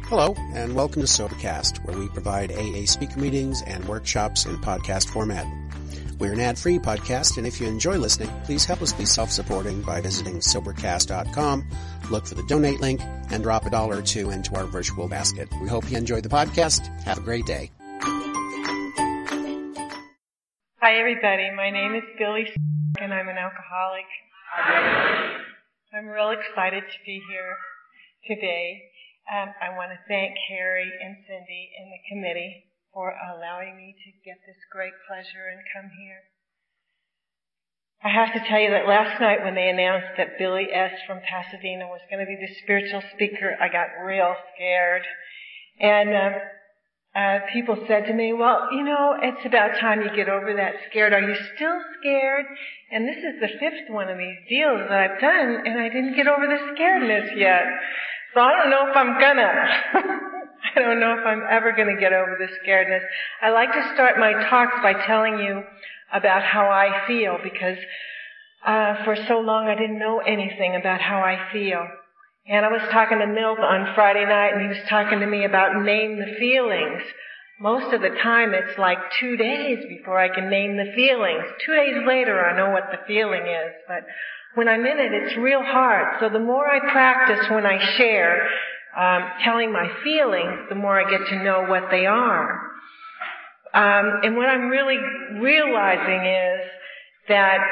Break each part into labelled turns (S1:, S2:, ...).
S1: Hello, and welcome to Sobercast, where we provide AA speaker meetings and workshops in podcast format. We're an ad-free podcast, and if you enjoy listening, please help us be self-supporting by visiting Sobercast.com, look for the donate link, and drop $1 or $2 into our virtual basket. We hope you enjoy the podcast. Have a great day.
S2: Hi, everybody. My name is Billy, and I'm an alcoholic. I'm real excited to be here today. I want to thank Harry and Cindy and the committee for allowing me to get this great pleasure and come here. I have to tell you that last night when they announced that Billy S. from Pasadena was going to be the spiritual speaker, I got real scared. And people said to me, well, you know, it's about time you get over that scared. Are you still scared? And this is the 5th one of these deals that I've done, and I didn't get over the scaredness yet. So I don't know if I'm gonna. I don't know if I'm ever gonna get over the scaredness. I like to start my talks by telling you about how I feel, because for so long I didn't know anything about how I feel. And I was talking to Milt on Friday night, and he was talking to me about name the feelings. Most of the time it's like 2 days before I can name the feelings. 2 days later I know what the feeling is, but when I'm in it, it's real hard. So the more I practice when I share, telling my feelings, the more I get to know what they are. And what I'm really realizing is that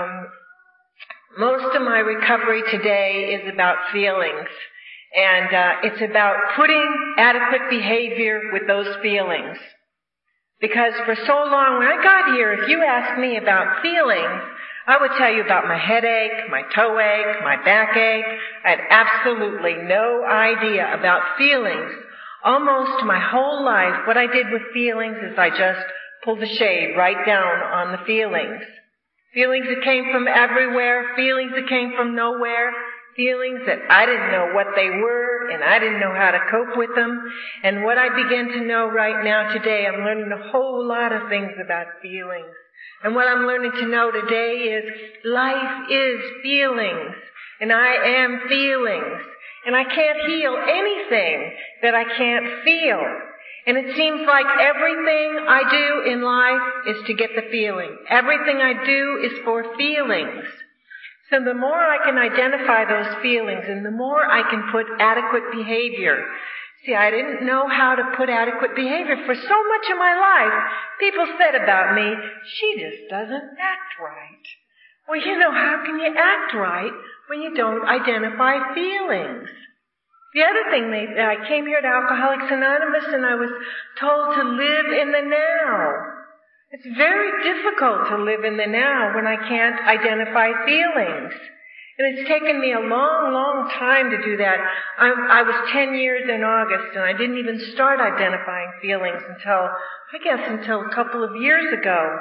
S2: most of my recovery today is about feelings. And it's about putting adequate behavior with those feelings. Because for so long, when I got here, if you asked me about feelings, I would tell you about my headache, my toe ache, my backache. I had absolutely no idea about feelings. Almost my whole life, what I did with feelings is I just pulled the shade right down on the feelings. Feelings that came from everywhere, feelings that came from nowhere, feelings that I didn't know what they were, and I didn't know how to cope with them. And what I begin to know right now today, I'm learning a whole lot of things about feelings. And what I'm learning to know today is life is feelings, and I am feelings. And I can't heal anything that I can't feel. And it seems like everything I do in life is to get the feeling. Everything I do is for feelings. So the more I can identify those feelings and the more I can put adequate behavior. See, I didn't know how to put adequate behavior for so much of my life. People said about me, she just doesn't act right. Well, you know, how can you act right when you don't identify feelings? The other thing, I came here to Alcoholics Anonymous and I was told to live in the now. It's very difficult to live in the now when I can't identify feelings. And it's taken me a long, long time to do that. I was 10 years in August, and I didn't even start identifying feelings until a couple of years ago.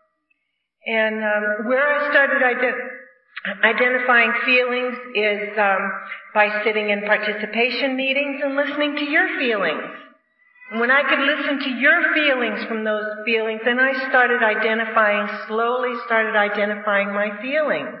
S2: And where I started identifying feelings is by sitting in participation meetings and listening to your feelings. And when I could listen to your feelings from those feelings, then I slowly started identifying my feelings.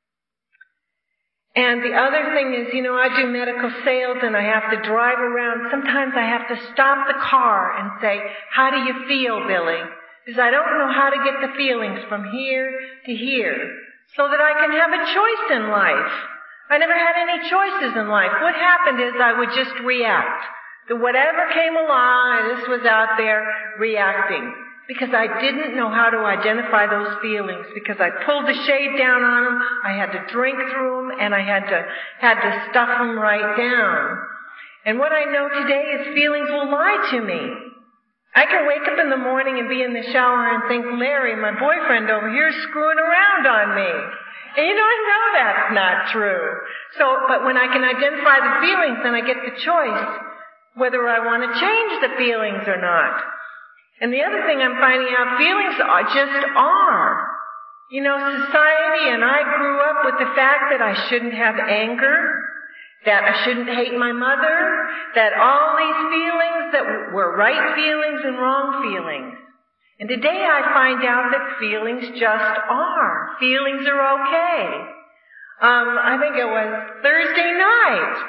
S2: And the other thing is, you know, I do medical sales and I have to drive around. Sometimes I have to stop the car and say, how do you feel, Billy? Because I don't know how to get the feelings from here to here so that I can have a choice in life. I never had any choices in life. What happened is I would just react to whatever came along. I just was out there reacting. Because I didn't know how to identify those feelings, because I pulled the shade down on them, I had to drink through them, and I had to stuff them right down. And what I know today is feelings will lie to me. I can wake up in the morning and be in the shower and think, Larry, my boyfriend over here is screwing around on me. And you know, I know that's not true. But when I can identify the feelings, then I get the choice whether I want to change the feelings or not. And the other thing I'm finding out, feelings just are. You know, society and I grew up with the fact that I shouldn't have anger, that I shouldn't hate my mother, that all these feelings that were right feelings and wrong feelings. And today I find out that feelings just are. Feelings are okay. I think it was Thursday night.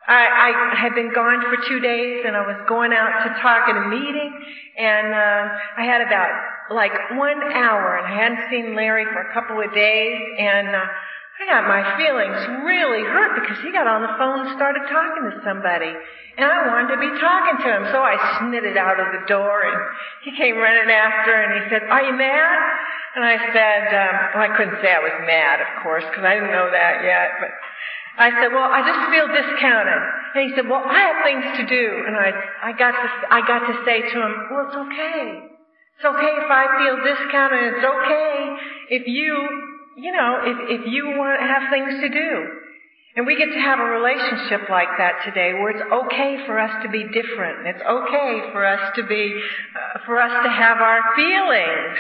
S2: I had been gone for 2 days, and I was going out to talk at a meeting, and I had about 1 hour, and I hadn't seen Larry for a couple of days, and I got my feelings really hurt because he got on the phone and started talking to somebody. And I wanted to be talking to him, so I snitted out of the door, and he came running after, and he said, "Are you mad?" And I said, I couldn't say I was mad, of course, because I didn't know that yet, but I said, "Well, I just feel discounted." And he said, "Well, I have things to do." And I got to say to him, "Well, it's okay. It's okay if I feel discounted. It's okay if if you want to have things to do." And we get to have a relationship like that today, where it's okay for us to be different. It's okay for us to have our feelings.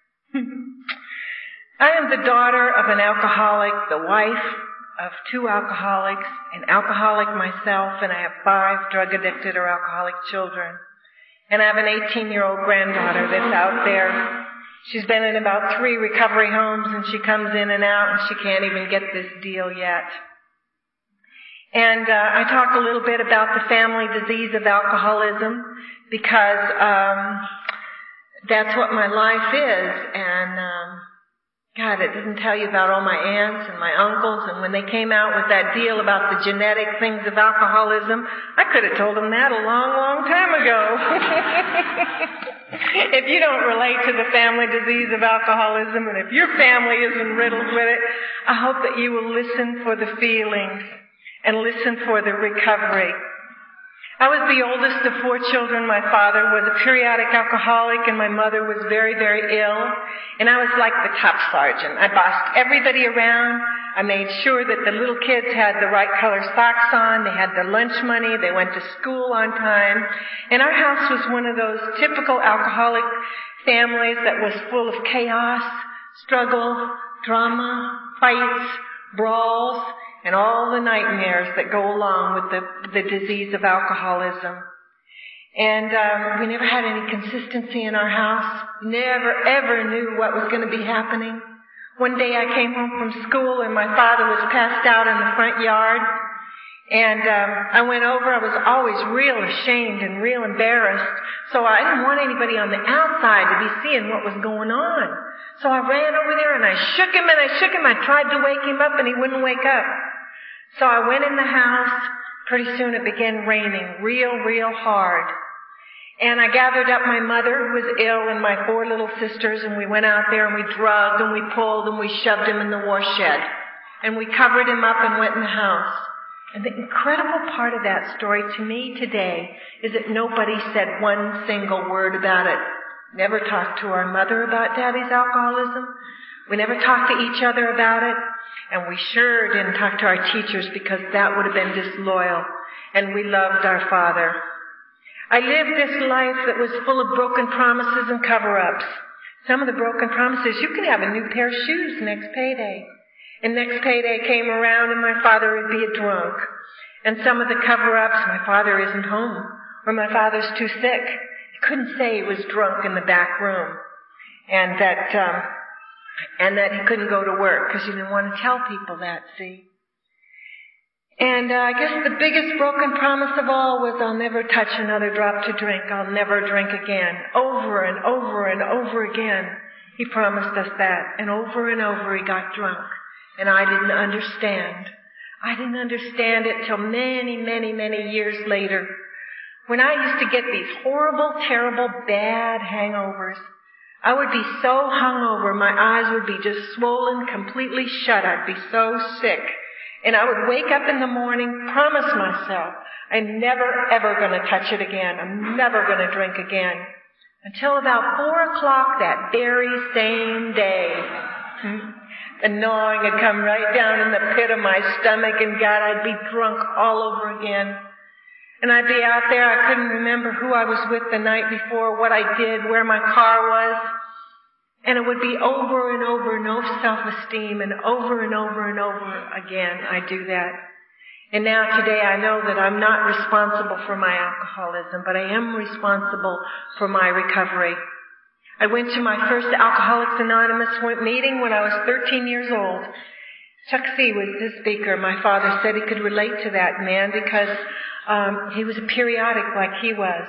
S2: I am the daughter of an alcoholic, the wife of 2 alcoholics, an alcoholic myself, and I have 5 drug-addicted or alcoholic children. And I have an 18-year-old granddaughter that's out there. She's been in about 3 recovery homes, and she comes in and out, and she can't even get this deal yet. And I talk a little bit about the family disease of alcoholism because that's what my life is. And God, it doesn't tell you about all my aunts and my uncles. And when they came out with that deal about the genetic things of alcoholism, I could have told them that a long, long time ago. If you don't relate to the family disease of alcoholism, and if your family isn't riddled with it, I hope that you will listen for the feelings and listen for the recovery. I was the oldest of 4 children. My father was a periodic alcoholic, and my mother was very, very ill. And I was like the top sergeant. I bossed everybody around. I made sure that the little kids had the right color socks on. They had their lunch money. They went to school on time. And our house was one of those typical alcoholic families that was full of chaos, struggle, drama, fights, brawls, and all the nightmares that go along with the disease of alcoholism. And we never had any consistency in our house. Never, ever knew what was going to be happening. One day I came home from school, and my father was passed out in the front yard. And I went over. I was always real ashamed and real embarrassed. So I didn't want anybody on the outside to be seeing what was going on. So I ran over there, and I shook him, and I shook him. I tried to wake him up, and he wouldn't wake up. So I went in the house. Pretty soon it began raining real hard. And I gathered up my mother, who was ill, and my 4 little sisters, and we went out there, and we drugged, and we pulled, and we shoved him in the warshed. And we covered him up and went in the house. And the incredible part of that story to me today is that nobody said one single word about it. Never talked to our mother about Daddy's alcoholism. We never talked to each other about it. And we sure didn't talk to our teachers, because that would have been disloyal. And we loved our father. I lived this life that was full of broken promises and cover-ups. Some of the broken promises, you can have a new pair of shoes next payday. And next payday came around, and my father would be a drunk. And some of the cover-ups, my father isn't home, or my father's too sick. He couldn't say he was drunk in the back room. And that he couldn't go to work because he didn't want to tell people that, see. And I guess the biggest broken promise of all was, I'll never touch another drop to drink. I'll never drink again. Over and over and over again, he promised us that. And over he got drunk. And I didn't understand. I didn't understand it till many, many, many years later, when I used to get these horrible, terrible, bad hangovers. I would be so hungover, my eyes would be just swollen, completely shut. I'd be so sick. And I would wake up in the morning, promise myself, I'm never, ever going to touch it again. I'm never going to drink again. Until about 4 o'clock that very same day, the gnawing had come right down in the pit of my stomach, and God, I'd be drunk all over again. And I'd be out there, I couldn't remember who I was with the night before, what I did, where my car was. And it would be over and over, no self-esteem, and over again I do that. And now today I know that I'm not responsible for my alcoholism, but I am responsible for my recovery. I went to my first Alcoholics Anonymous meeting when I was 13 years old. Chuck C. was the speaker. My father said he could relate to that man because he was a periodic like he was.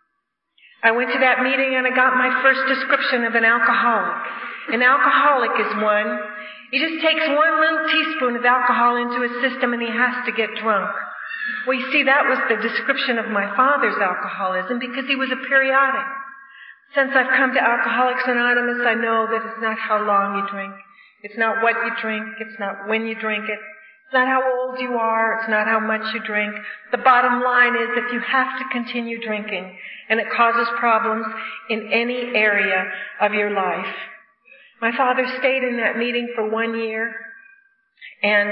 S2: I went to that meeting and I got my first description of an alcoholic. An alcoholic is one. He just takes one little teaspoon of alcohol into his system and he has to get drunk. Well, you see, that was the description of my father's alcoholism because he was a periodic. Since I've come to Alcoholics Anonymous, I know that it's not how long you drink. It's not what you drink. It's not when you drink it. It's not how old you are. It's not how much you drink. The bottom line is if you have to continue drinking and it causes problems in any area of your life. My father stayed in that meeting for 1 year. And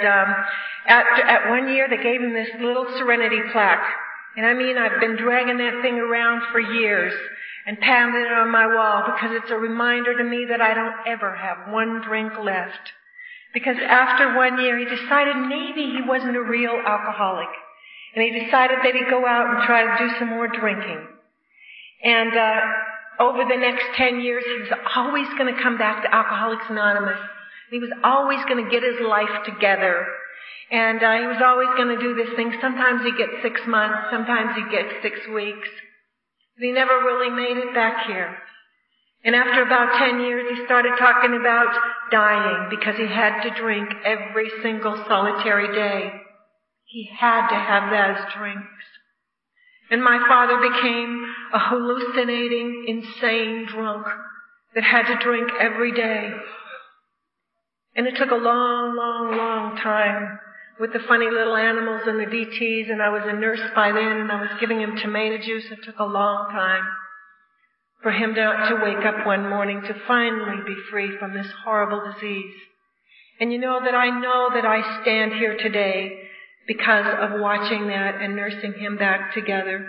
S2: at 1 year, they gave him this little serenity plaque. And I mean, I've been dragging that thing around for years and pounding it on my wall because it's a reminder to me that I don't ever have one drink left. Because after 1 year, he decided maybe he wasn't a real alcoholic. And he decided that he'd go out and try to do some more drinking. And over the next 10 years, he was always going to come back to Alcoholics Anonymous. He was always going to get his life together. And he was always going to do this thing. Sometimes he'd get 6 months. Sometimes he'd get 6 weeks. But he never really made it back here. And after about 10 years, he started talking about dying because he had to drink every single solitary day. He had to have those drinks. And my father became a hallucinating, insane drunk that had to drink every day. And it took a long, long, long time with the funny little animals and the DTs, and I was a nurse by then, and I was giving him tomato juice. It took a long time for him to wake up one morning to finally be free from this horrible disease. And you know that I stand here today because of watching that and nursing him back together.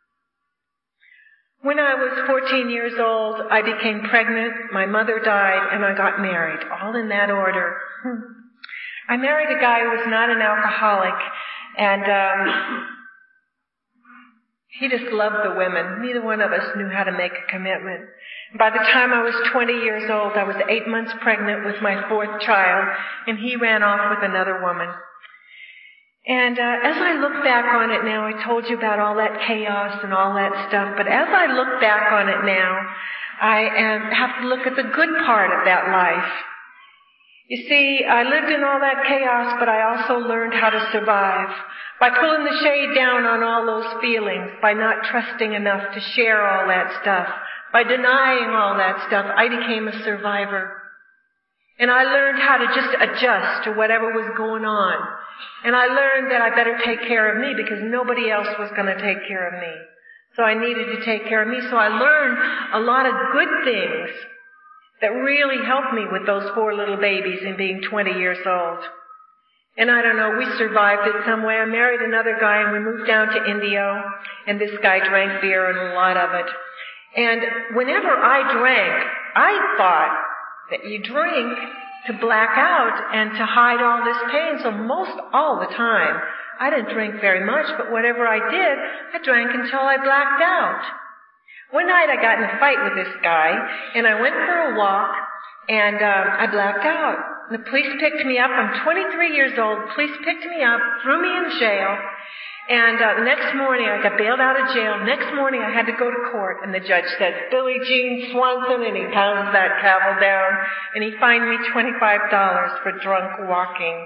S2: When I was 14 years old, I became pregnant, my mother died, and I got married, all in that order. I married a guy who was not an alcoholic, and he just loved the women. Neither one of us knew how to make a commitment. By the time I was 20 years old, I was 8 months pregnant with my 4th child, and he ran off with another woman. And as I look back on it now, I told you about all that chaos and all that stuff, but as I look back on it now, I have to look at the good part of that life. You see, I lived in all that chaos, but I also learned how to survive. By pulling the shade down on all those feelings, by not trusting enough to share all that stuff, by denying all that stuff, I became a survivor. And I learned how to just adjust to whatever was going on. And I learned that I better take care of me because nobody else was going to take care of me. So I needed to take care of me. So I learned a lot of good things that really helped me with those 4 little babies and being 20 years old. And I don't know, we survived it some way. I married another guy and we moved down to Indio, and this guy drank beer and a lot of it. And whenever I drank, I thought that you drink to black out and to hide all this pain. So most all the time, I didn't drink very much, but whatever I did, I drank until I blacked out. One night I got in a fight with this guy, and I went for a walk, and I blacked out. The police picked me up. I'm 23 years old. The police picked me up, threw me in jail, and the next morning I got bailed out of jail. Next morning I had to go to court, and the judge said, Billie Jean Swanson, and he pounds that gavel down, and he fined me $25 for drunk walking.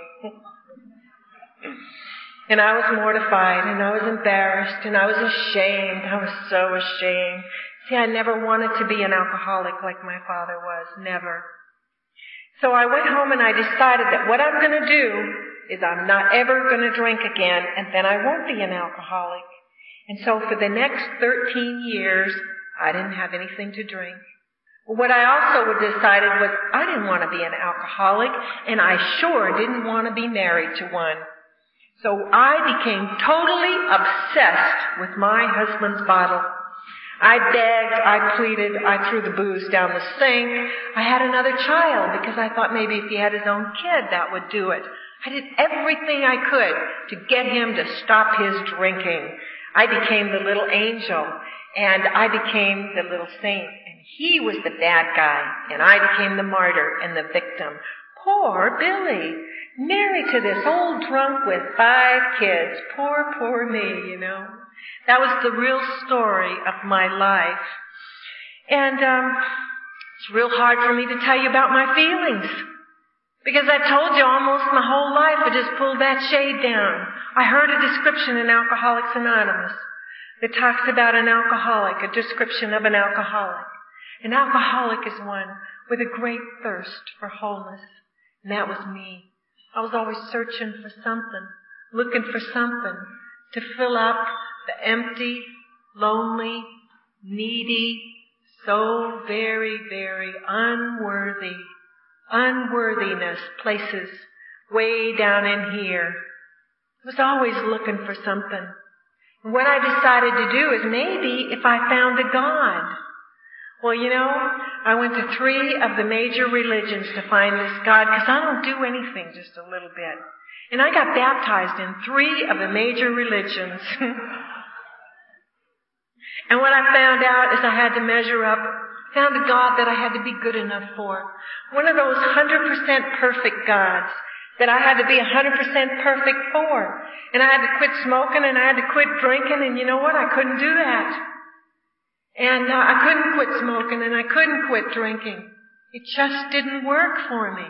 S2: And I was mortified, and I was embarrassed, and I was ashamed. I was so ashamed. See, I never wanted to be an alcoholic like my father was. Never. So I went home and I decided that what I'm going to do is I'm not ever going to drink again, and then I won't be an alcoholic. And so for the next 13 years, I didn't have anything to drink. What I also decided was I didn't want to be an alcoholic, and I sure didn't want to be married to one. So I became totally obsessed with my husband's bottle. I begged, I pleaded, I threw the booze down the sink. I had another child because I thought maybe if he had his own kid, that would do it. I did everything I could to get him to stop his drinking. I became the little angel, and I became the little saint. And he was the bad guy, and I became the martyr and the victim. Poor Billy, married to this old drunk with 5 kids. Poor me, you know. That was the real story of my life. And it's real hard for me to tell you about my feelings. Because I told you almost my whole life I just pulled that shade down. I heard a description in Alcoholics Anonymous that talks about an alcoholic, a description of an alcoholic. An alcoholic is one with a great thirst for wholeness. And that was me. I was always searching for something, looking for something to fill up the empty, lonely, needy, so very, very unworthiness places way down in here. I was always looking for something. And what I decided to do is maybe if I found a God. Well, you know, I went to 3 of the major religions to find this God because I don't do anything just a little bit. And I got baptized in 3 of the major religions. And what I found out is I had to measure up, found a God that I had to be good enough for. One of those 100% perfect gods that I had to be 100% perfect for. And I had to quit smoking and I had to quit drinking, and you know what? I couldn't do that. And I couldn't quit smoking and I couldn't quit drinking. It just didn't work for me.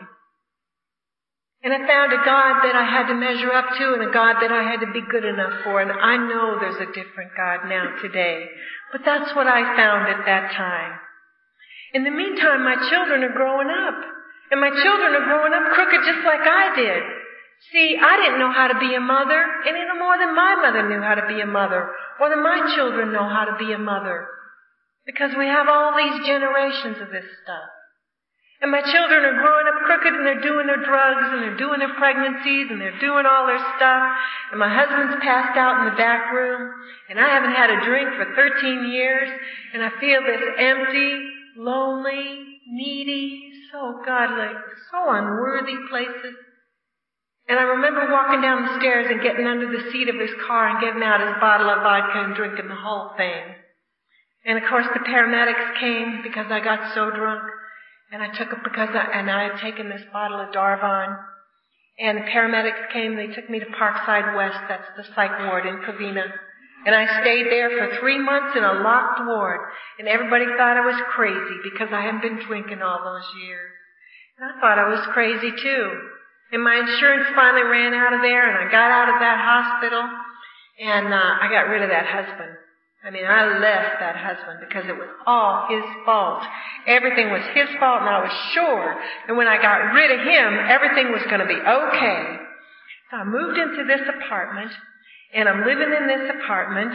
S2: And I found a God that I had to measure up to and a God that I had to be good enough for. And I know there's a different God now today. But that's what I found at that time. In the meantime, my children are growing up. And my children are growing up crooked just like I did. See, I didn't know how to be a mother any more than my mother knew how to be a mother. Or than my children know how to be a mother. Because we have all these generations of this stuff. And my children are growing up crooked and they're doing their drugs and they're doing their pregnancies and they're doing all their stuff. And my husband's passed out in the back room and I haven't had a drink for 13 years and I feel this empty, lonely, needy, so godly, so unworthy places. And I remember walking down the stairs and getting under the seat of his car and getting out his bottle of vodka and drinking the whole thing. And of course the paramedics came because I got so drunk. And I took it because I had taken this bottle of Darvon. And the paramedics came, they took me to Parkside West, that's the psych ward in Covina. And I stayed there for 3 months in a locked ward. And everybody thought I was crazy because I hadn't been drinking all those years. And I thought I was crazy too. And my insurance finally ran out of there and I got out of that hospital. And I got rid of that husband. I mean, I left that husband because it was all his fault. Everything was his fault, and I was sure that when I got rid of him, everything was going to be okay. So I moved into this apartment, and I'm living in this apartment,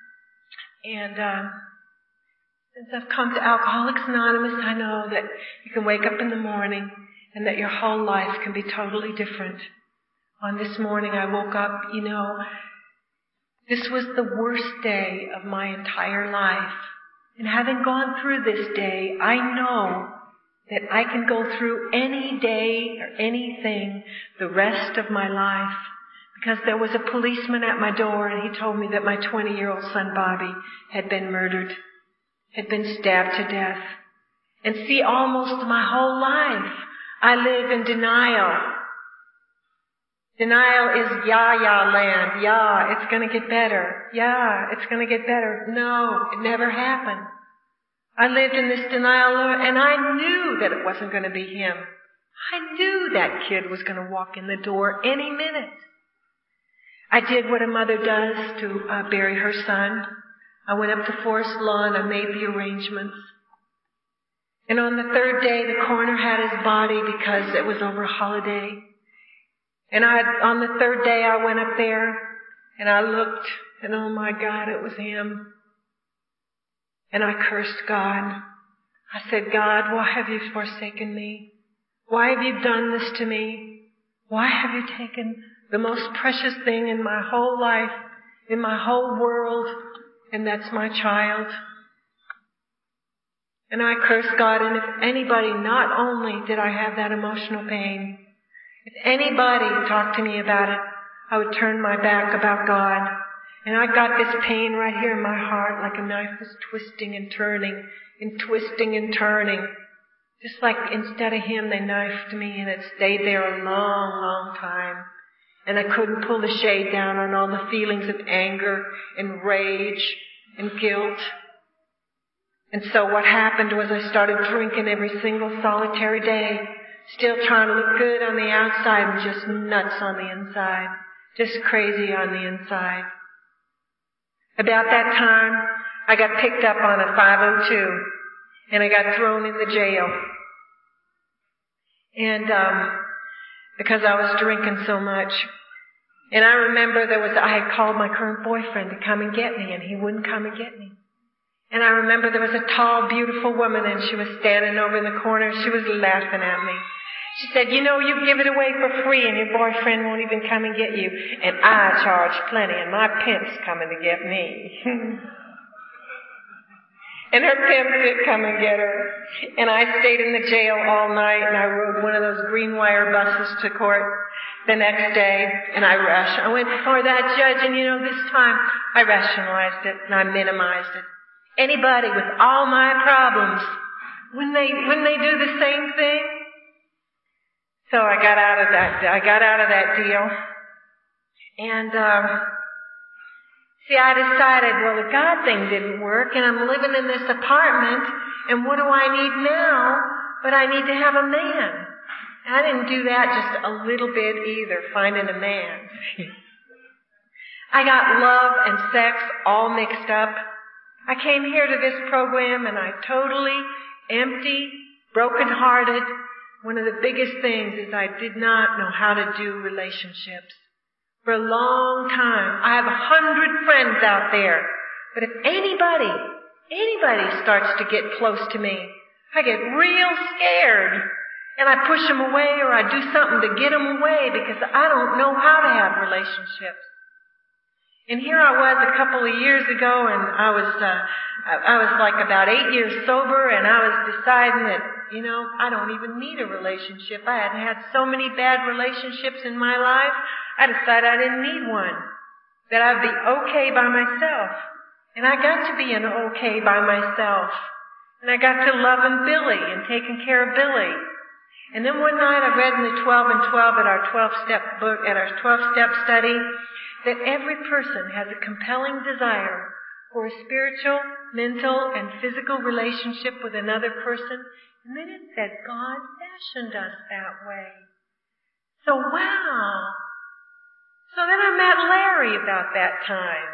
S2: and since I've come to Alcoholics Anonymous, I know that you can wake up in the morning and that your whole life can be totally different. On this morning, I woke up, you know, this was the worst day of my entire life. And having gone through this day, I know that I can go through any day or anything the rest of my life. Because there was a policeman at my door and he told me that my 20-year-old son Bobby had been murdered, had been stabbed to death. And see, almost my whole life, I live in denial. Denial is ya land. Yeah, it's going to get better. Yeah, it's going to get better. No, it never happened. I lived in this denial and I knew that it wasn't going to be him. I knew that kid was going to walk in the door any minute. I did what a mother does to bury her son. I went up to Forest Lawn. I made the arrangements. And on the 3rd day, the coroner had his body because it was over a holiday. And on the 3rd day, I went up there and I looked and oh my God, it was him. And I cursed God. I said, God, why have you forsaken me? Why have you done this to me? Why have you taken the most precious thing in my whole life, in my whole world, and that's my child? And I cursed God, and if anybody, not only did I have that emotional pain, if anybody talked to me about it, I would turn my back about God. And I got this pain right here in my heart like a knife was twisting and turning and twisting and turning. Just like instead of him, they knifed me, and it stayed there a long, long time. And I couldn't pull the shade down on all the feelings of anger and rage and guilt. And so what happened was I started drinking every single solitary day, still trying to look good on the outside and just nuts on the inside, just crazy on the inside. About that time, I got picked up on a 502, and I got thrown in the jail. And because I was drinking so much. And I remember I had called my current boyfriend to come and get me, and he wouldn't come and get me. And I remember there was a tall, beautiful woman, and she was standing over in the corner. She was laughing at me. She said, you give it away for free, and your boyfriend won't even come and get you. And I charge plenty, and my pimp's coming to get me. And her pimp did come and get her. And I stayed in the jail all night, and I rode one of those green wire buses to court the next day, and I rushed. I went before that judge, and this time I rationalized it, and I minimized it. Anybody with all my problems, wouldn't they do the same thing? So I got out of that deal. And I decided, well, the God thing didn't work, and I'm living in this apartment, and what do I need now? But I need to have a man. And I didn't do that just a little bit either, finding a man. I got love and sex all mixed up. I came here to this program, and I totally empty, broken-hearted. One of the biggest things is I did not know how to do relationships. For a long time, I have 100 friends out there. But if anybody starts to get close to me, I get real scared. And I push them away, or I do something to get them away, because I don't know how to have relationships. And here I was a couple of years ago, and I was like about 8 years sober, and I was deciding that, I don't even need a relationship. I had had so many bad relationships in my life, I decided I didn't need one. That I'd be okay by myself. And I got to be an okay by myself. And I got to loving Billy and taking care of Billy. And then one night I read in the 12 and 12 at our 12-step book, at our 12-step study, that every person has a compelling desire for a spiritual, mental, and physical relationship with another person. And then it said, God fashioned us that way. So, wow. So then I met Larry about that time.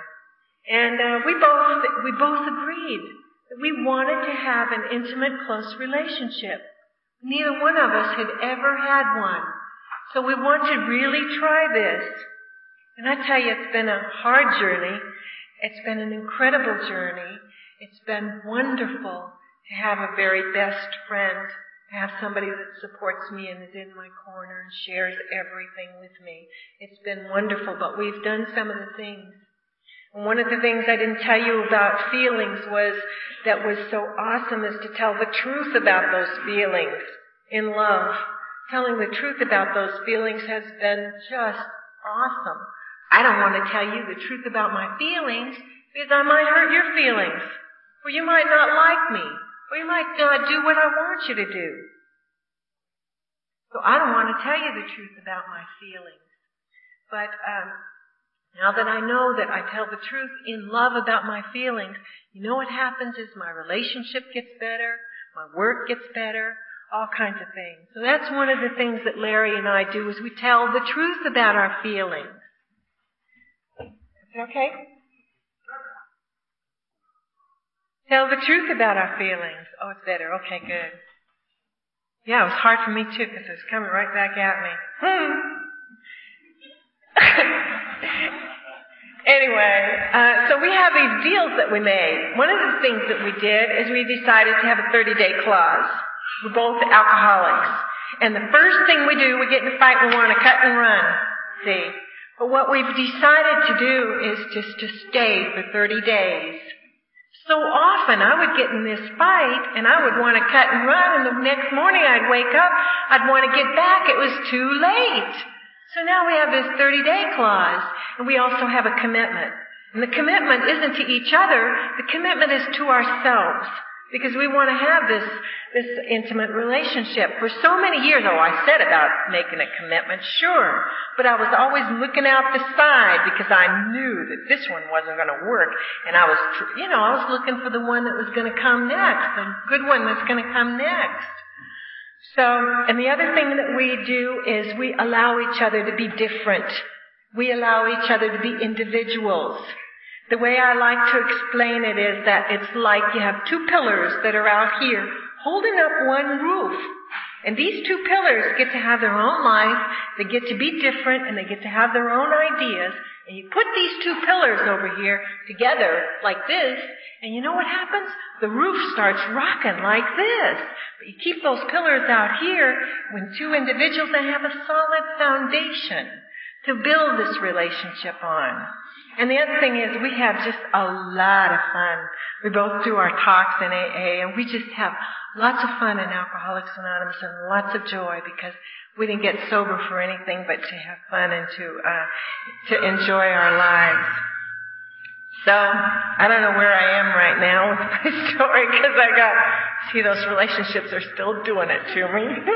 S2: And we both agreed that we wanted to have an intimate, close relationship. Neither one of us had ever had one. So we want to really try this. And I tell you, it's been a hard journey. It's been an incredible journey. It's been wonderful to have a very best friend, to have somebody that supports me and is in my corner and shares everything with me. It's been wonderful, but we've done some of the things. And one of the things I didn't tell you about feelings that was so awesome is to tell the truth about those feelings in love. Telling the truth about those feelings has been just awesome. I don't want to tell you the truth about my feelings because I might hurt your feelings. Or you might not like me. Or you might not do what I want you to do. So I don't want to tell you the truth about my feelings. But now that I know that I tell the truth in love about my feelings, you know what happens is my relationship gets better, my work gets better, all kinds of things. So that's one of the things that Larry and I do is we tell the truth about our feelings. Is that okay? Tell the truth about our feelings. Oh, it's better. Okay, good. Yeah, it was hard for me too because it was coming right back at me. Anyway, so we have these deals that we made. One of the things that we did is we decided to have a 30-day clause. We're both alcoholics. And the first thing we do, we get in a fight, we want to cut and run. See? But what we've decided to do is just to stay for 30 days. So often I would get in this fight and I would want to cut and run, and the next morning I'd wake up, I'd want to get back. It was too late. So now we have this 30-day clause, and we also have a commitment. And the commitment isn't to each other, the commitment is to ourselves. Because we want to have this intimate relationship. For so many years, I said about making a commitment, sure. But I was always looking out the side because I knew that this one wasn't going to work. And I was looking for the one that was going to come next, the good one that's going to come next. So, and the other thing that we do is we allow each other to be different. We allow each other to be individuals. The way I like to explain it is that it's like you have two pillars that are out here holding up one roof. And these two pillars get to have their own life, they get to be different, and they get to have their own ideas. And you put these two pillars over here together like this, and you know what happens? The roof starts rocking like this. But you keep those pillars out here, when two individuals, they have a solid foundation to build this relationship on. And the other thing is we have just a lot of fun. We both do our talks in AA, and we just have lots of fun in Alcoholics Anonymous and lots of joy because we didn't get sober for anything but to have fun and to enjoy our lives. So, I don't know where I am right now with my story because those relationships are still doing it to me.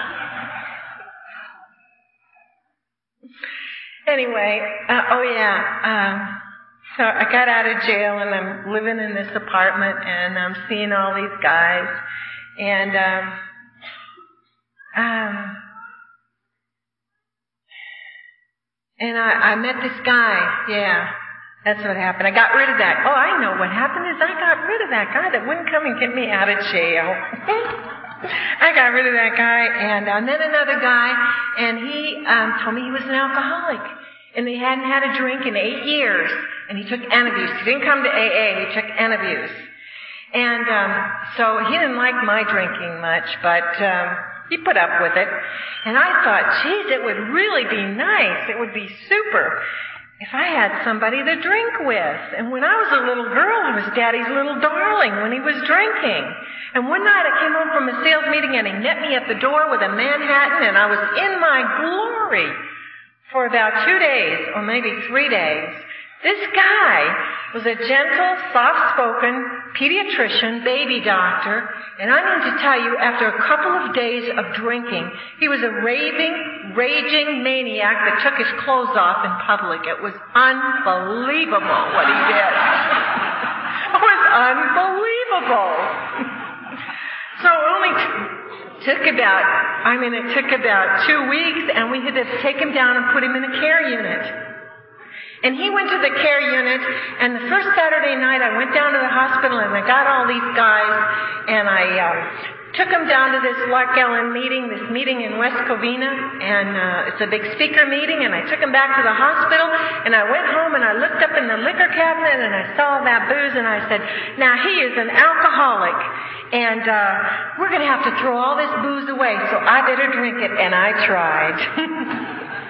S2: Anyway, so I got out of jail and I'm living in this apartment and I'm seeing all these guys and I met this guy. Yeah, that's what happened. I got rid of that. Oh, I know what happened is I got rid of that guy that wouldn't come and get me out of jail. I got rid of that guy, and I met another guy, and he told me he was an alcoholic, and he hadn't had a drink in 8 years, and he took Antabuse. He didn't come to AA, he took Antabuse. And so he didn't like my drinking much, but he put up with it. And I thought, geez, it would really be nice. It would be super if I had somebody to drink with. And when I was a little girl, I was Daddy's little darling when he was drinking. And one night I came home from a sales meeting and he met me at the door with a Manhattan and I was in my glory for about 2 days or maybe 3 days. This guy was a gentle, soft-spoken pediatrician, baby doctor, and I need to tell you, after a couple of days of drinking, he was a raving, raging maniac that took his clothes off in public. It was unbelievable what he did. It was unbelievable. So it only took about 2 weeks, and we had to take him down and put him in a care unit. And he went to the care unit, and the first Saturday night I went down to the hospital and I got all these guys, and I took them down to this Lark Ellen meeting, this meeting in West Covina, and it's a big speaker meeting, and I took them back to the hospital, and I went home and I looked up in the liquor cabinet and I saw that booze, and I said, now he is an alcoholic, and we're going to have to throw all this booze away, so I better drink it, and I tried.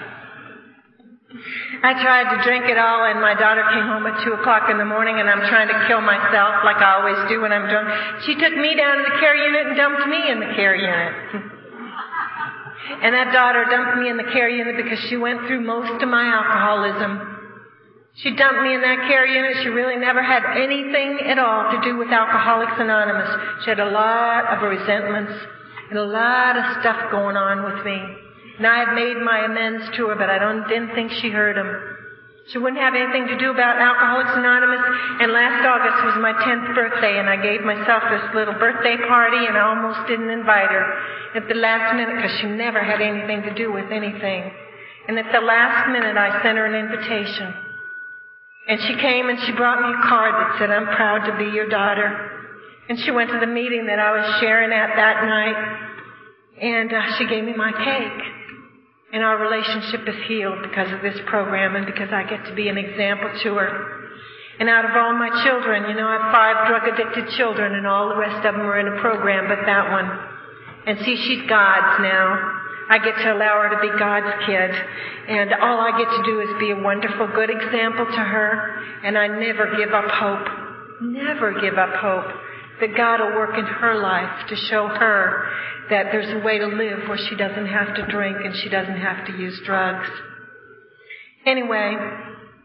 S2: I tried to drink it all, and my daughter came home at 2 o'clock in the morning, and I'm trying to kill myself like I always do when I'm drunk. She took me down to the care unit and dumped me in the care unit. And that daughter dumped me in the care unit because she went through most of my alcoholism. She dumped me in that care unit. She really never had anything at all to do with Alcoholics Anonymous. She had a lot of resentments and a lot of stuff going on with me. And I had made my amends to her, but I didn't think she heard them. She wouldn't have anything to do about Alcoholics Anonymous, and last August was my 10th birthday, and I gave myself this little birthday party, and I almost didn't invite her at the last minute, because she never had anything to do with anything. And at the last minute, I sent her an invitation. And she came and she brought me a card that said, I'm proud to be your daughter. And she went to the meeting that I was sharing at that night, and she gave me my cake. And our relationship is healed because of this program and because I get to be an example to her. And out of all my children, I have 5 drug-addicted children, and all the rest of them are in a program but that one. And see, she's God's now. I get to allow her to be God's kid. And all I get to do is be a wonderful, good example to her. And I never give up hope. Never give up hope that God will work in her life to show her that there's a way to live where she doesn't have to drink and she doesn't have to use drugs. Anyway,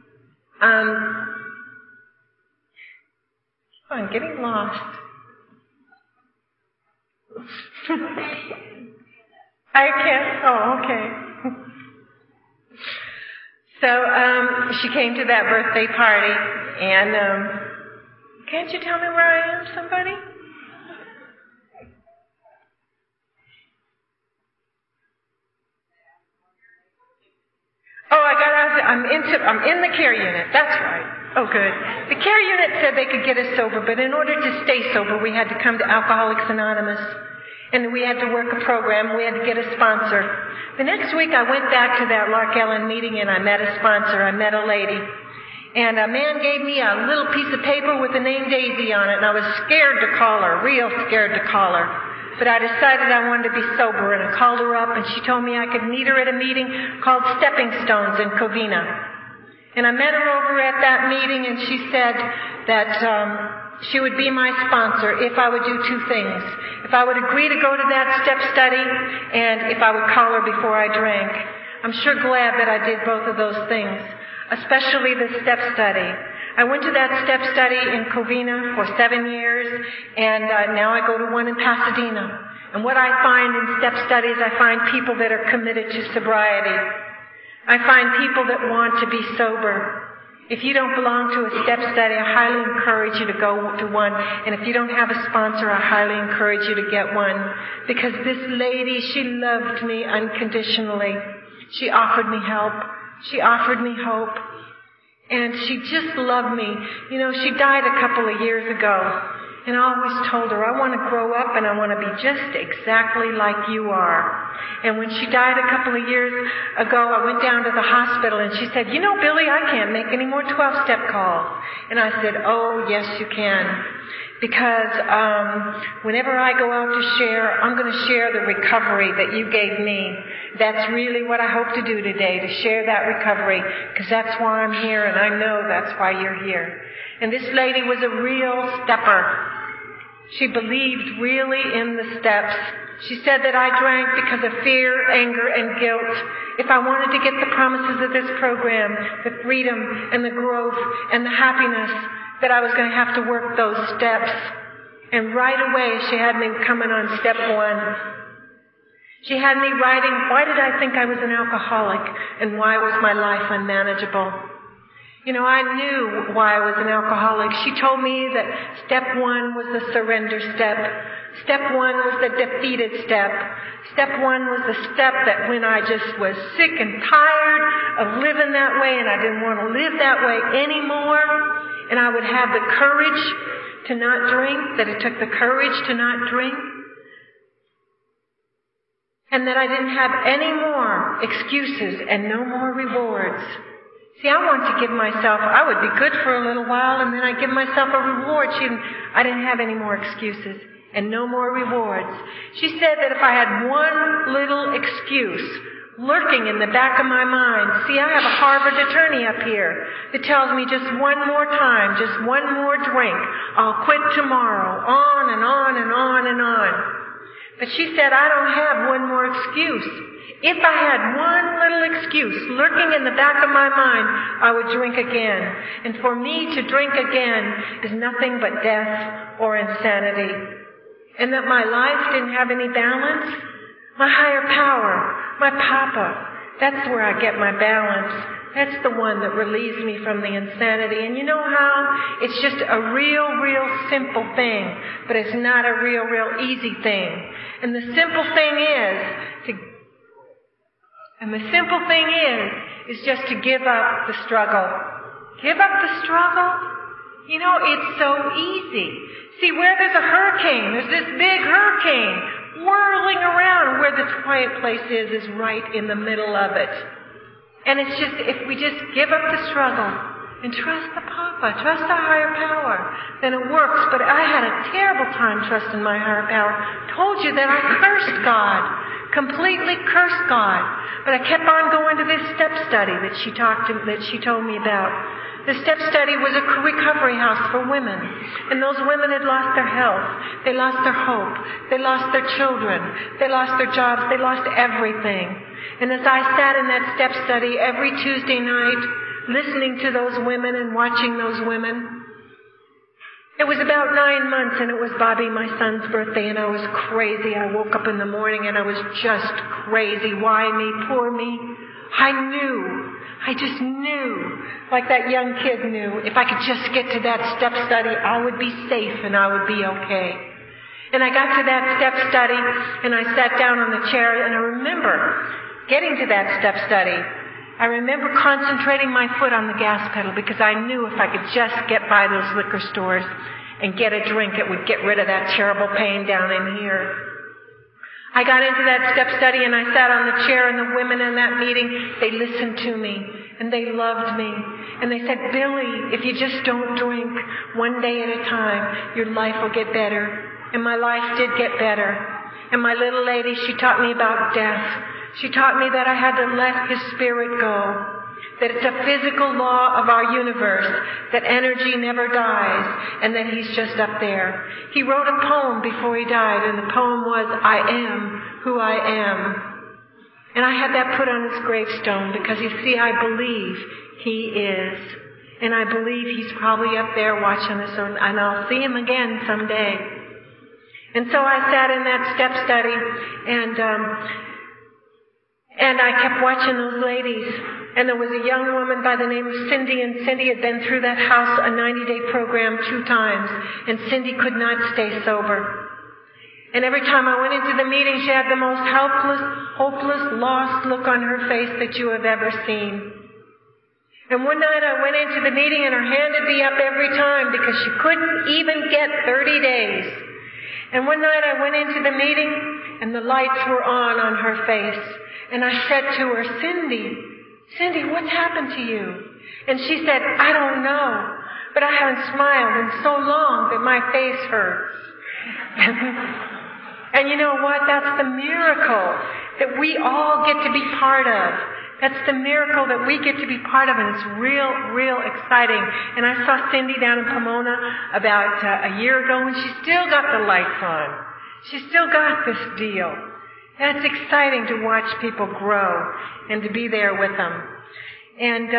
S2: I'm getting lost. I can't. Oh, okay. So she came to that birthday party, and can't you tell me where I am, somebody? Oh, I got out. I'm in the care unit. That's right. Oh, good. The care unit said they could get us sober, but in order to stay sober, we had to come to Alcoholics Anonymous, and we had to work a program. We had to get a sponsor. The next week, I went back to that Lark Ellen meeting, and I met a sponsor. I met a lady, and a man gave me a little piece of paper with the name Daisy on it, and I was scared to call her, real scared to call her. But I decided I wanted to be sober, and I called her up, and she told me I could meet her at a meeting called Stepping Stones in Covina. And I met her over at that meeting, and she said that she would be my sponsor if I would do two things. If I would agree to go to that step study, and if I would call her before I drank. I'm sure glad that I did both of those things, especially the step study. I went to that step study in Covina for 7 years, and now I go to one in Pasadena. And what I find in step studies, I find people that are committed to sobriety. I find people that want to be sober. If you don't belong to a step study, I highly encourage you to go to one. And if you don't have a sponsor, I highly encourage you to get one. Because this lady, she loved me unconditionally. She offered me help. She offered me hope. And she just loved me. You know, she died a couple of years ago. And I always told her, I want to grow up and I want to be just exactly like you are. And when she died a couple of years ago, I went down to the hospital and she said, you know, Billy, I can't make any more 12-step calls. And I said, oh, yes, you can. Because whenever I go out to share, I'm going to share the recovery that you gave me. That's really what I hope to do today, to share that recovery, because that's why I'm here, and I know that's why you're here. And this lady was a real stepper. She believed really in the steps. She said that I drank because of fear, anger, and guilt. If I wanted to get the promises of this program, the freedom and the growth and the happiness, that I was going to have to work those steps. And right away, she had me coming on step 1. She had me writing, why did I think I was an alcoholic, and why was my life unmanageable? You know, I knew why I was an alcoholic. She told me that step 1 was the surrender step. Step 1 was the defeated step. Step 1 was the step that when I just was sick and tired of living that way, and I didn't want to live that way anymore, and I would have the courage to not drink, that it took the courage to not drink, and that I didn't have any more excuses and no more rewards. See, I want to give myself, I would be good for a little while, and then I'd give myself a reward. I didn't have any more excuses and no more rewards. She said that if I had one little excuse lurking in the back of my mind, see, I have a Harvard attorney up here that tells me just one more time, just one more drink, I'll quit tomorrow, on and on and on and on. But she said, I don't have one more excuse. If I had one little excuse lurking in the back of my mind, I would drink again. And for me to drink again is nothing but death or insanity. And that my life didn't have any balance. My higher power, my Papa, that's where I get my balance. That's the one that relieves me from the insanity. And you know how? It's just a real simple thing, but it's not a real easy thing. And the simple thing is just to give up the struggle. Give up the struggle? You know, it's so easy. See, where there's a hurricane, there's this big hurricane whirling around. Where the quiet place is right in the middle of it. And it's just, if we just give up the struggle and trust the Papa, trust the higher power, then it works. But I had a terrible time trusting my higher power. Told you that I cursed God, completely cursed God. But I kept on going to this step study that she told me about. The step study was a recovery house for women. And those women had lost their health. They lost their hope. They lost their children. They lost their jobs. They lost everything. And as I sat in that step study every Tuesday night, listening to those women and watching those women, It was about 9 months, and it was Bobby, my son's birthday, and I was crazy. I woke up in the morning, and I was just crazy. Why me? Poor me. I just knew, like that young kid knew, if I could just get to that step study, I would be safe and I would be okay. And I got to that step study, and I sat down on the chair, and I remember getting to that step study. I remember concentrating my foot on the gas pedal because I knew if I could just get by those liquor stores and get a drink, it would get rid of that terrible pain down in here. I got into that step study and I sat on the chair, and the women in that meeting, they listened to me and they loved me. And they said, Billy, if you just don't drink one day at a time, your life will get better. And my life did get better. And my little lady, she taught me about death. She taught me that I had to let his spirit go. That it's a physical law of our universe, that energy never dies, and that he's just up there. He wrote a poem before he died, and the poem was, I am who I am. And I had that put on his gravestone because, you see, I believe he is. And I believe he's probably up there watching us, and I'll see him again someday. And so I sat in that step study, and I kept watching those ladies. And there was a young woman by the name of Cindy, and Cindy had been through that house, a 90-day program 2 times, and Cindy could not stay sober. And every time I went into the meeting, she had the most helpless, hopeless, lost look on her face that you have ever seen. And one night I went into the meeting, and her hand would be up every time because she couldn't even get 30 days. And one night I went into the meeting, and the lights were on her face. And I said to her, Cindy, what's happened to you? And she said, I don't know, but I haven't smiled in so long that my face hurts. And you know what? That's the miracle that we all get to be part of. That's the miracle that we get to be part of, and it's real exciting. And I saw Cindy down in Pomona about a year ago, and she still got the lights on. She still got this deal. And it's exciting to watch people grow and to be there with them. And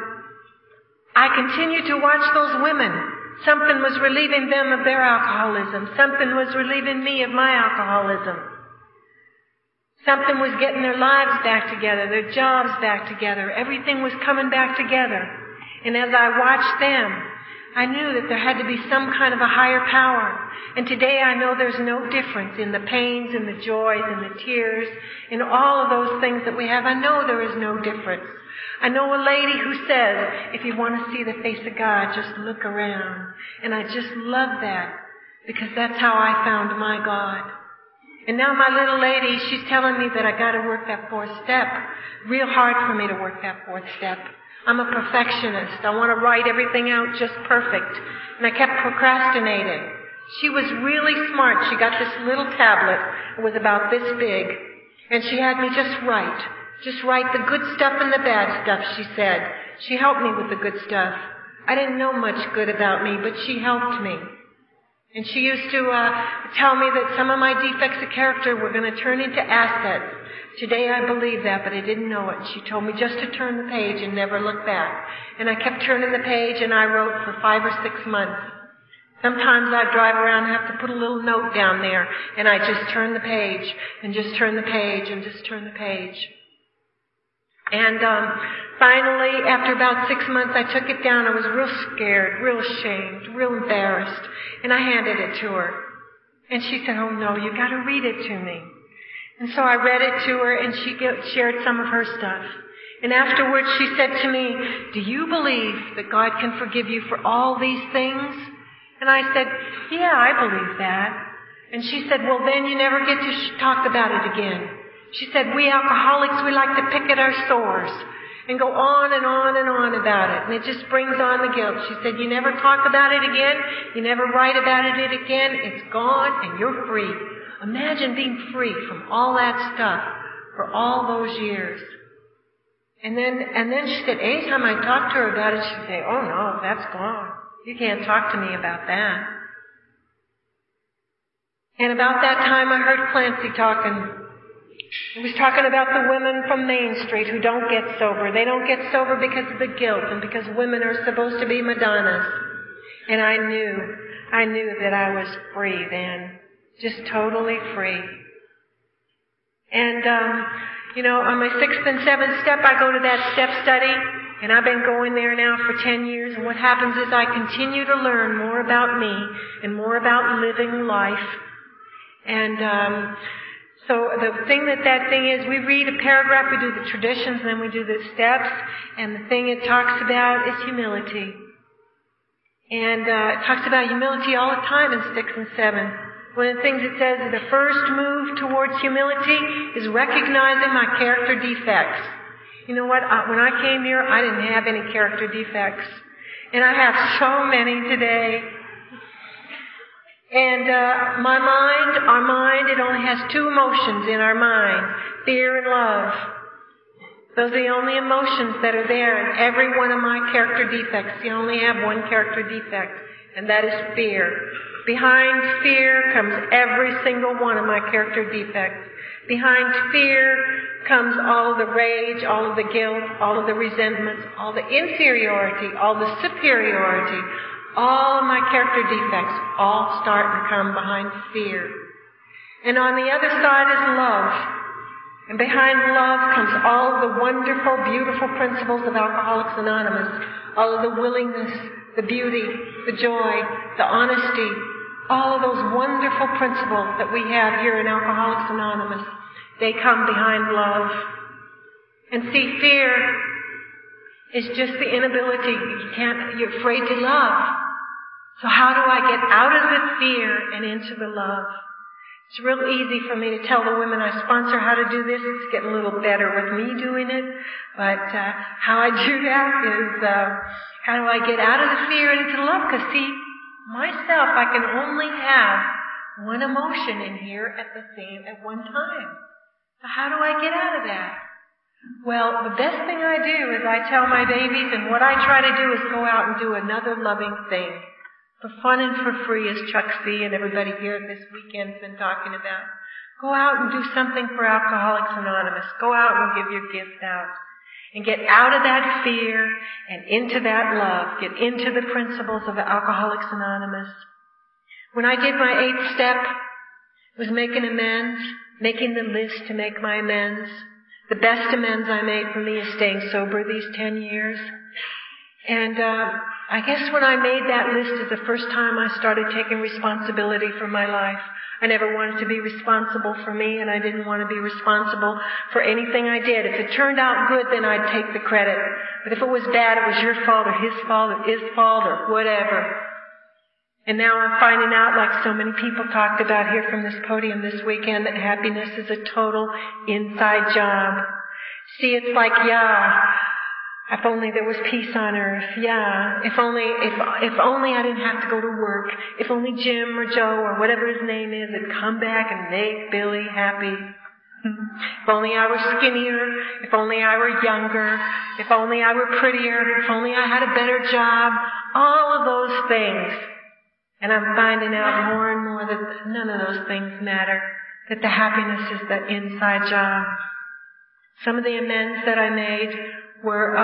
S2: I continued to watch those women. Something was relieving them of their alcoholism. Something was relieving me of my alcoholism. Something was getting their lives back together, their jobs back together. Everything was coming back together. And as I watched them, I knew that there had to be some kind of a higher power. And today I know there's no difference in the pains and the joys and the tears and all of those things that we have. I know there is no difference. I know a lady who says, if you want to see the face of God, just look around. And I just love that because that's how I found my God. And now my little lady, she's telling me that I got to work that 4th step. Real hard for me to work that 4th step. I'm a perfectionist. I want to write everything out just perfect. And I kept procrastinating. She was really smart. She got this little tablet. It was about this big. And she had me just write the good stuff and the bad stuff, she said. She helped me with the good stuff. I didn't know much good about me, but she helped me. And she used to tell me that some of my defects of character were going to turn into assets. Today I believe that, but I didn't know it. She told me just to turn the page and never look back. And I kept turning the page, and I wrote for 5 or 6 months. Sometimes I'd drive around and have to put a little note down there, and I'd just turn the page, and just turn the page, and just turn the page. And finally, after about 6 months, I took it down. I was real scared, real ashamed, real embarrassed, and I handed it to her. And she said, oh no, you got to read it to me. And so I read it to her, and she shared some of her stuff. And afterwards she said to me, do you believe that God can forgive you for all these things? And I said, yeah, I believe that. And she said, well, then you never get to talk about it again. She said, we alcoholics, we like to pick at our sores and go on and on and on about it. And it just brings on the guilt. She said, you never talk about it again. You never write about it again. It's gone and you're free. Imagine being free from all that stuff for all those years. And then she said, anytime I talk to her about it, she'd say, oh no, that's gone. You can't talk to me about that. And about that time I heard Clancy talking. He was talking about the women from Main Street who don't get sober. They don't get sober because of the guilt and because women are supposed to be Madonnas. And I I knew that I was free then. Just totally free. And, on my 6th and 7th step, I go to that step study, and I've been going there now for 10 years, and what happens is I continue to learn more about me and more about living life. And so the thing that thing is, we read a paragraph, we do the traditions, and then we do the steps, and the thing it talks about is humility. And it talks about humility all the time in 6 and 7. One of the things it says is the first move towards humility is recognizing my character defects. You know what? When I came here, I didn't have any character defects. And I have so many today. And our mind, it only has 2 emotions in our mind, fear and love. Those are the only emotions that are there in every one of my character defects. You only have one character defect, and that is fear. Behind fear comes every single one of my character defects. Behind fear comes all of the rage, all of the guilt, all of the resentments, all the inferiority, all the superiority. All of my character defects all start to come behind fear. And on the other side is love. And behind love comes all of the wonderful, beautiful principles of Alcoholics Anonymous. All of the willingness, the beauty, the joy, the honesty, all of those wonderful principles that we have here in Alcoholics Anonymous. They come behind love. And see, fear is just the inability. You're afraid to love. So how do I get out of the fear and into the love? It's real easy for me to tell the women I sponsor how to do this. It's getting a little better with me doing it. But how I do that is how do I get out of the fear and into the love? Because see, myself, I can only have one emotion in here at one time. So how do I get out of that? Well, the best thing I do is I tell my babies, and what I try to do is go out and do another loving thing. For fun and for free, as Chuck C. and everybody here this weekend's been talking about. Go out and do something for Alcoholics Anonymous. Go out and give your gift out. And get out of that fear and into that love. Get into the principles of Alcoholics Anonymous. When I did my 8th step, it was making amends, making the list to make my amends. The best amends I made for me is staying sober these 10 years. And I guess when I made that list is the first time I started taking responsibility for my life. I never wanted to be responsible for me, and I didn't want to be responsible for anything I did. If it turned out good, then I'd take the credit. But if it was bad, it was your fault or his fault or his fault or whatever. And now I'm finding out, like so many people talked about here from this podium this weekend, that happiness is a total inside job. See, it's like, if only there was peace on earth. If only I didn't have to go to work. If only Jim or Joe or whatever his name is would come back and make Billy happy. If only I were skinnier. If only I were younger. If only I were prettier. If only I had a better job. All of those things. And I'm finding out more and more that none of those things matter. That the happiness is the inside job. Some of the amends that I made were,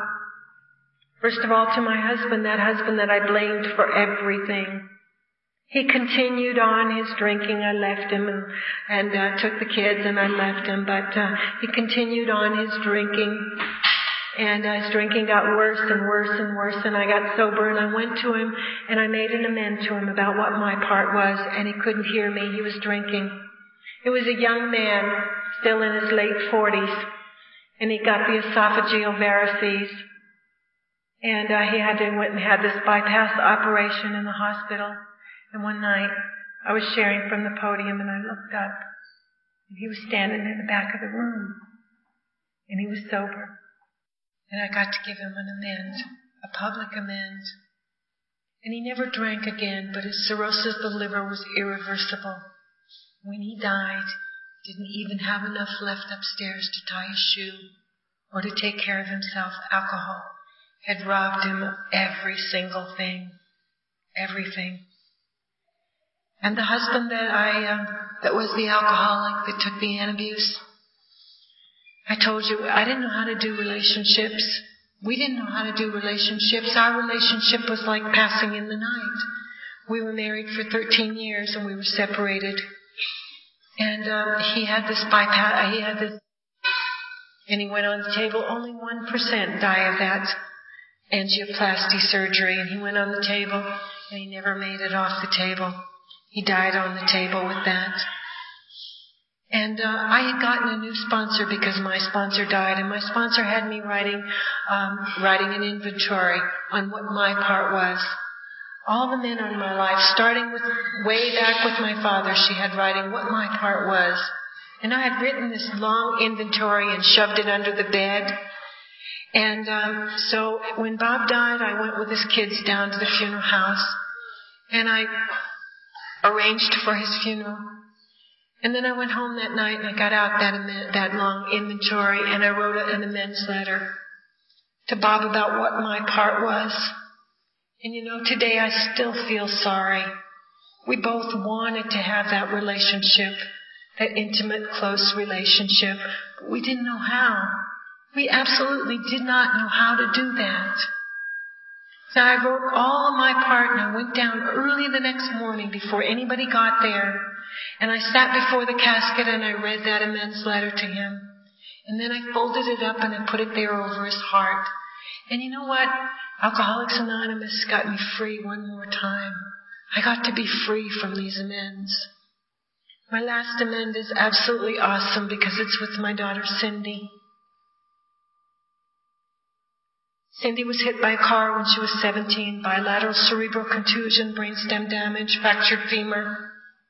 S2: first of all, to my husband, that husband that I blamed for everything. He continued on his drinking. I left him and took the kids and I left him, but he continued on his drinking. And his drinking got worse and worse and worse, and I got sober, and I went to him, and I made an amend to him about what my part was, and he couldn't hear me. He was drinking. It was a young man, still in his late 40s, and he got the esophageal varices, and he went and had this bypass operation in the hospital. And one night, I was sharing from the podium, and I looked up, and he was standing in the back of the room, and he was sober. And I got to give him an amend, a public amend. And he never drank again, but his cirrhosis of the liver was irreversible. When he died, he didn't even have enough left upstairs to tie his shoe or to take care of himself. Alcohol had robbed him of every single thing. Everything. And the husband that was the alcoholic that took the Antabuse, I told you, I didn't know how to do relationships. We didn't know how to do relationships. Our relationship was like passing in the night. We were married for 13 years and we were separated. And he had this bypass, and he went on the table. Only 1% die of that angioplasty surgery. And he went on the table and he never made it off the table. He died on the table with that. And I had gotten a new sponsor because my sponsor died, and my sponsor had me writing an inventory on what my part was. All the men in my life, starting with way back with my father, she had writing what my part was. And I had written this long inventory and shoved it under the bed. And so when Bob died, I went with his kids down to the funeral house, and I arranged for his funeral. And then I went home that night and I got out that long inventory, and I wrote an amends letter to Bob about what my part was. And today I still feel sorry. We both wanted to have that relationship, that intimate, close relationship, but we didn't know how. We absolutely did not know how to do that. So I wrote all of my part, and I went down early the next morning before anybody got there, and I sat before the casket and I read that amends letter to him. And then I folded it up and I put it there over his heart. And you know what? Alcoholics Anonymous got me free one more time. I got to be free from these amends. My last amend is absolutely awesome because it's with my daughter Cindy. Cindy was hit by a car when she was 17, bilateral cerebral contusion, brainstem damage, fractured femur.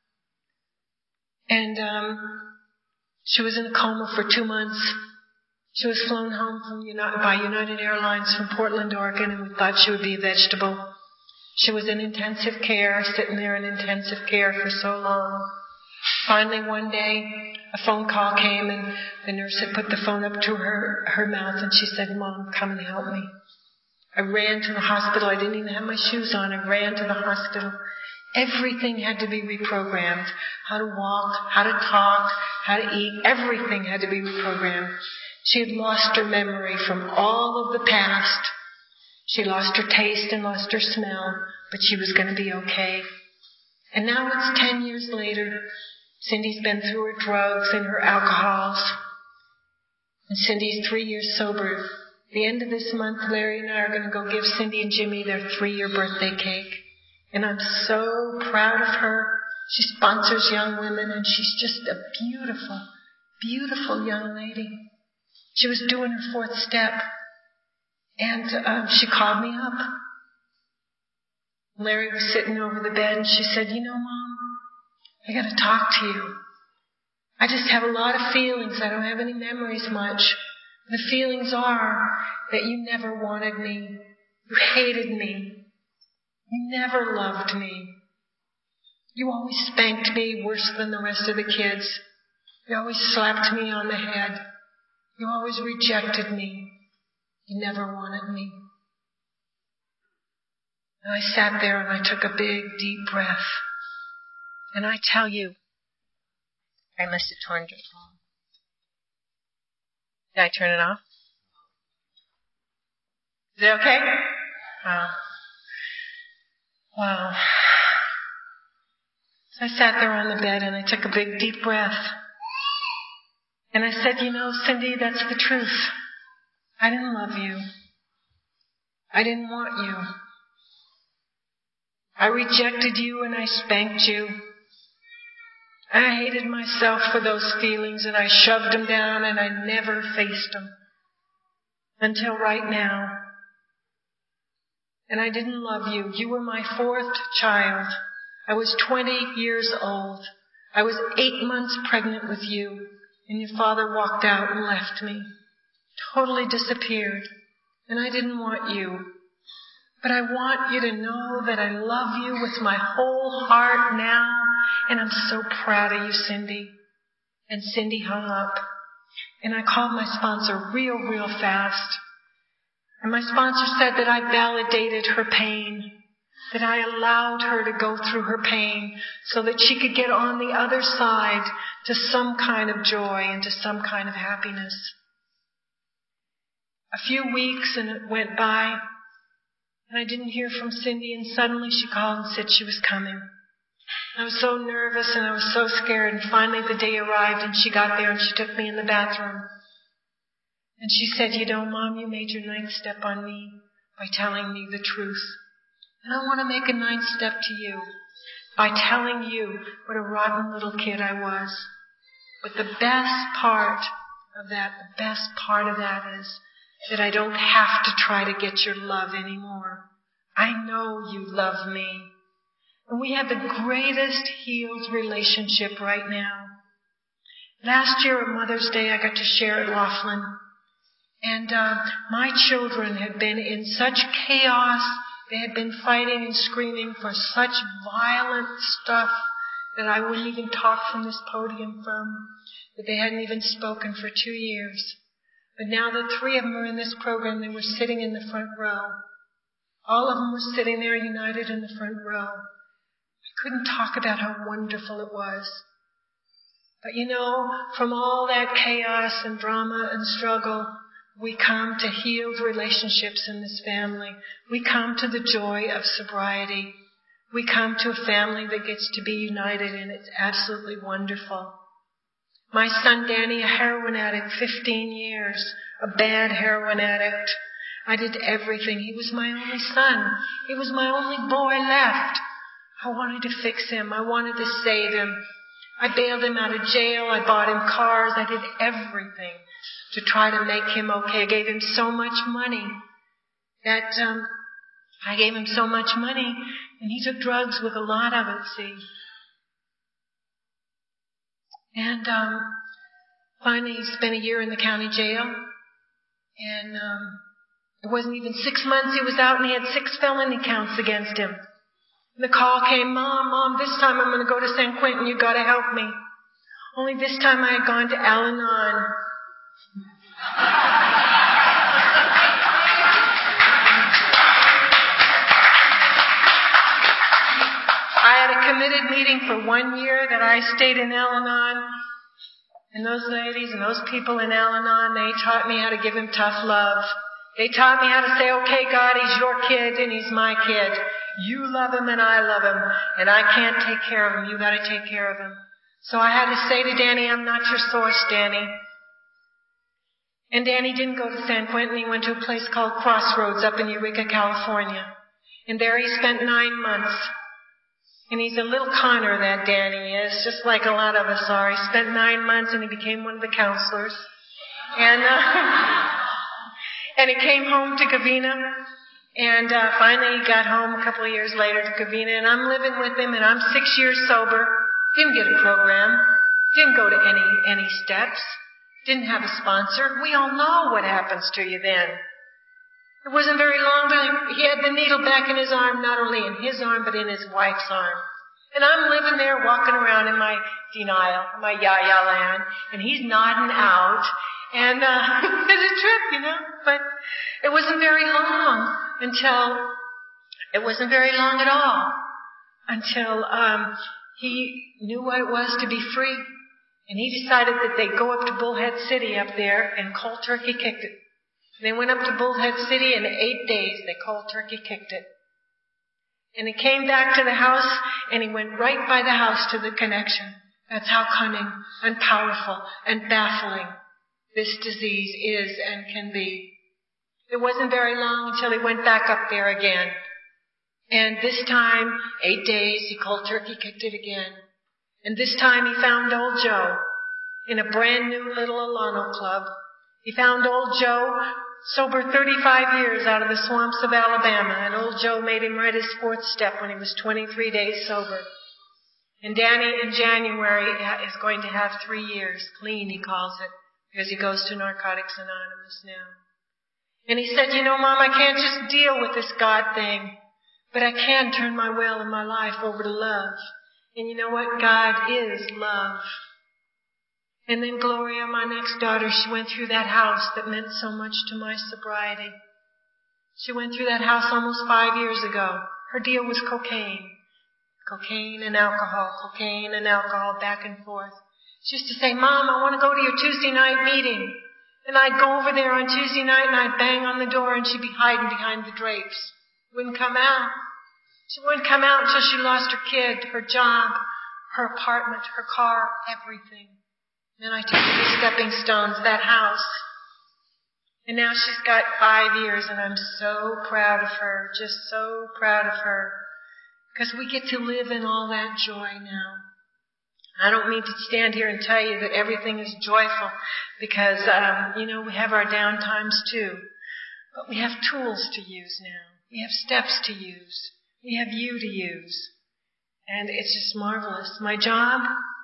S2: And she was in a coma for 2 months. She was flown home by United Airlines from Portland, Oregon, and we thought she would be a vegetable. She was in intensive care, sitting there in intensive care for so long. Finally, one day, a phone call came, and the nurse had put the phone up to her mouth, and she said, "Mom, come and help me." I ran to the hospital. I didn't even have my shoes on. I ran to the hospital. Everything had to be reprogrammed. How to walk, how to talk, how to eat. Everything had to be reprogrammed. She had lost her memory from all of the past. She lost her taste and lost her smell, but she was going to be okay. And now it's 10 years later. Cindy's been through her drugs and her alcohols. And Cindy's 3 years sober. At the end of this month, Larry and I are going to go give Cindy and Jimmy their 3-year birthday cake. And I'm so proud of her. She sponsors young women, and she's just a beautiful, beautiful young lady. She was doing her 4th step, and she called me up. Larry was sitting over the bed, and she said, Mom, I got to talk to you. I just have a lot of feelings. I don't have any memories much. The feelings are that you never wanted me. You hated me. You never loved me. You always spanked me worse than the rest of the kids. You always slapped me on the head. You always rejected me. You never wanted me. And I sat there and I took a big, deep breath. And I tell you, I must have turned it off. Did I turn it off? Is it okay? Wow. So I sat there on the bed and I took a big, deep breath. And I said, Cindy, that's the truth. I didn't love you. I didn't want you. I rejected you and I spanked you. I hated myself for those feelings, and I shoved them down, and I never faced them. Until right now. And I didn't love you. You were my 4th child. I was 20 years old. I was 8 months pregnant with you, and your father walked out and left me. Totally disappeared. And I didn't want you. But I want you to know that I love you with my whole heart now. And I'm so proud of you, Cindy. And Cindy hung up. And I called my sponsor real fast. And my sponsor said that I validated her pain. That I allowed her to go through her pain so that she could get on the other side to some kind of joy and to some kind of happiness. A few weeks and it went by.
S3: And I didn't hear from Cindy, and suddenly she called and said she was coming. I was so nervous and I was so scared, and finally the day arrived and she got there and she took me in the bathroom. And she said, you know, Mom, you made your ninth step on me by telling me the truth. And I want to make a ninth step to you by telling you what a rotten little kid I was. But the best part of that is that I don't have to try to get your love anymore. I know you love me. And we have the greatest healed relationship right now. Last year at Mother's Day, I got to share at Laughlin. And my children had been in such chaos. They had been fighting and screaming for such violent stuff that I wouldn't even talk from this podium from, that they hadn't even spoken for 2 years. But now the 3 of them are in this program. They were sitting in the front row. All of them were sitting there united in the front row. I couldn't talk about how wonderful it was. But you know, from all that chaos and drama and struggle, we come to healed relationships in this family. We come to the joy of sobriety. We come to a family that gets to be united, and it's absolutely wonderful. My son Danny, a heroin addict, 15 years, a bad heroin addict. I did everything. He was my only son. He was my only boy left. I wanted to fix him. I wanted to save him. I bailed him out of jail. I bought him cars. I did everything to try to make him okay. I gave him so much money that I gave him so much money, and he took drugs with a lot of it, see. And finally he spent a year in the county jail, and it wasn't even 6 months he was out, and he had 6 felony counts against him. And the call came, Mom, this time I'm going to go to San Quentin. You got to help me. Only this time I had gone to Al-Anon. I had a committed meeting for 1 year that I stayed in Al-Anon. And those ladies and those people in Al-Anon, they taught me how to give him tough love. They taught me how to say, okay, God, he's your kid and he's my kid. You love him and I love him, and I can't take care of him. You got to take care of him. So I had to say to Danny, I'm not your source, Danny. And Danny didn't go to San Quentin. He went to a place called Crossroads up in Eureka, California. And there he spent 9 months. And he's a little conner, that Danny is, just like a lot of us are. He spent 9 months and he became one of the counselors. And he came home to Covina. And finally he got home a couple of years later to Covina, and I'm living with him, and I'm 6 years sober. Didn't get a program. Didn't go to any steps. Didn't have a sponsor. We all know what happens to you then. It wasn't very long, but he had the needle back in his arm, not only in his arm, but in his wife's arm. And I'm living there walking around in my denial, my ya-ya land, and he's nodding out. And it's a trip, you know. But it wasn't very long at all until he knew what it was to be free. And he decided that they'd go up to Bullhead City up there and cold turkey kicked it. They went up to Bullhead City, and in 8 days they cold turkey kicked it. And he came back to the house, and he went right by the house to the connection. That's how cunning and powerful and baffling this disease is and can be. It wasn't very long until he went back up there again. And this time, 8 days, he cold turkey kicked it again. And this time he found old Joe in a brand new little Alano club. He found old Joe, sober 35 years out of the swamps of Alabama, and old Joe made him write his 4th step when he was 23 days sober. And Danny in January is going to have 3 years, clean he calls it, because he goes to Narcotics Anonymous now. And he said, you know, Mom, I can't just deal with this God thing, but I can turn my will and my life over to love. And you know what? God is love. And then Gloria, my next daughter, she went through that house that meant so much to my sobriety. She went through that house almost 5 years ago. Her deal was cocaine. Cocaine and alcohol, back and forth. She used to say, Mom, I want to go to your Tuesday night meeting. And I'd go over there on Tuesday night and I'd bang on the door and she'd be hiding behind the drapes Wouldn't come out. She wouldn't come out until she lost her kid, her job, her apartment, her car, everything. Then I took her to stepping stones, that house. And now she's got 5 years, and I'm so proud of her, just so proud of her. Because we get to live in all that joy now. I don't mean to stand here and tell you that everything is joyful, because, we have our down times too. But we have tools to use now. We have steps to use. We have you to use. And it's just marvelous. My job,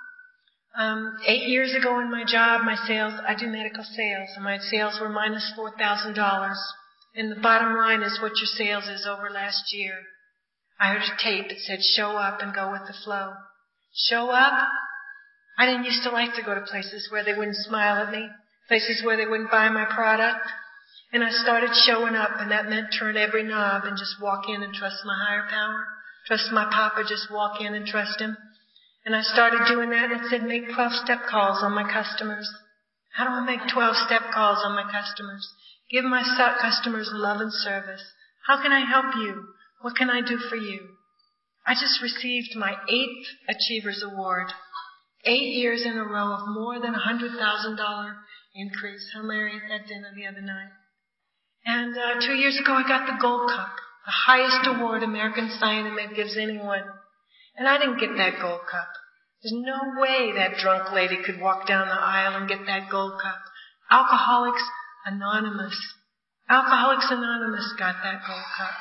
S3: 8 years ago in my job, my sales, I do medical sales, and my sales were minus $4,000. And the bottom line is what your sales is over last year. I heard a tape that said, show up and go with the flow. Show up? I didn't used to like to go to places where they wouldn't smile at me, places where they wouldn't buy my product. And I started showing up, and that meant turn every knob and just walk in and trust my higher power. Trust my Papa, just walk in and trust him. And I started doing that, and it said make 12-step calls on my customers. How do I make 12-step calls on my customers? Give my customers love and service. How can I help you? What can I do for you? I just received my 8th Achievers Award. 8 years in a row of more than $100,000 increase. How Larry had dinner the other night. And 2 years ago, I got the Gold Cup, the highest award American Cyanomed gives anyone. And I didn't get that Gold Cup. There's no way that drunk lady could walk down the aisle and get that Gold Cup. Alcoholics Anonymous. Alcoholics Anonymous got that Gold Cup.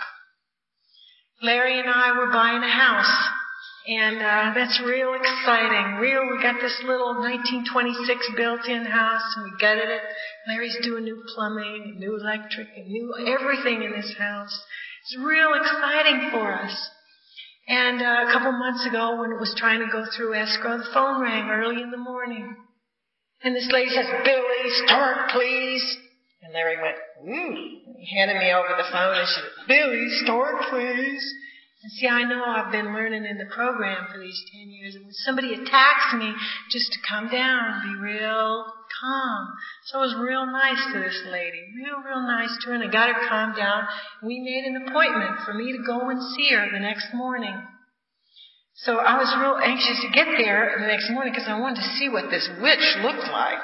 S3: Larry and I were buying a house. And that's real exciting. We got this little 1926 built-in house, and we gutted it. Larry's doing new plumbing, and new electric, and new everything in this house. It's real exciting for us. And a couple months ago, when it was trying to go through escrow, the phone rang early in the morning. And this lady says, Billy, start, please. And Larry went, He handed me over the phone, and she said, Billy, start, please. And see, I know I've been learning in the program for these 10 years. And when somebody attacks me, just to come down and be real calm. So I was real nice to this lady. Real nice to her. And I got her calmed down. We made an appointment for me to go and see her the next morning. So I was real anxious to get there the next morning because I wanted to see what this witch looked like.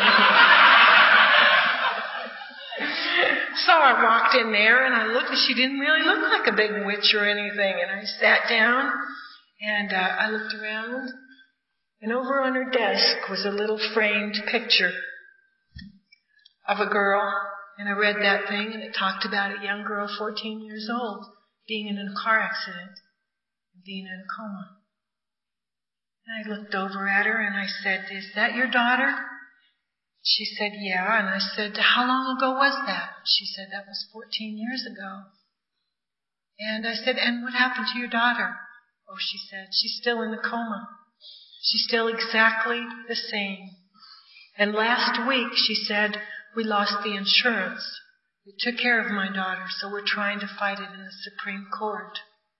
S3: So I walked in there and I looked, and she didn't really look like a big witch or anything. And I sat down and I looked around, and over on her desk was a little framed picture of a girl. And I read that thing, and it talked about a young girl, 14 years old, being in a car accident, being in a coma. And I looked over at her and I said, is that your daughter? She said, yeah. And I said, how long ago was that? She said, that was 14 years ago. And I said, and what happened to your daughter? Oh, she said, she's still in the coma. She's still exactly the same. And last week, she said, we lost the insurance. It took care of my daughter, so we're trying to fight it in the Supreme Court.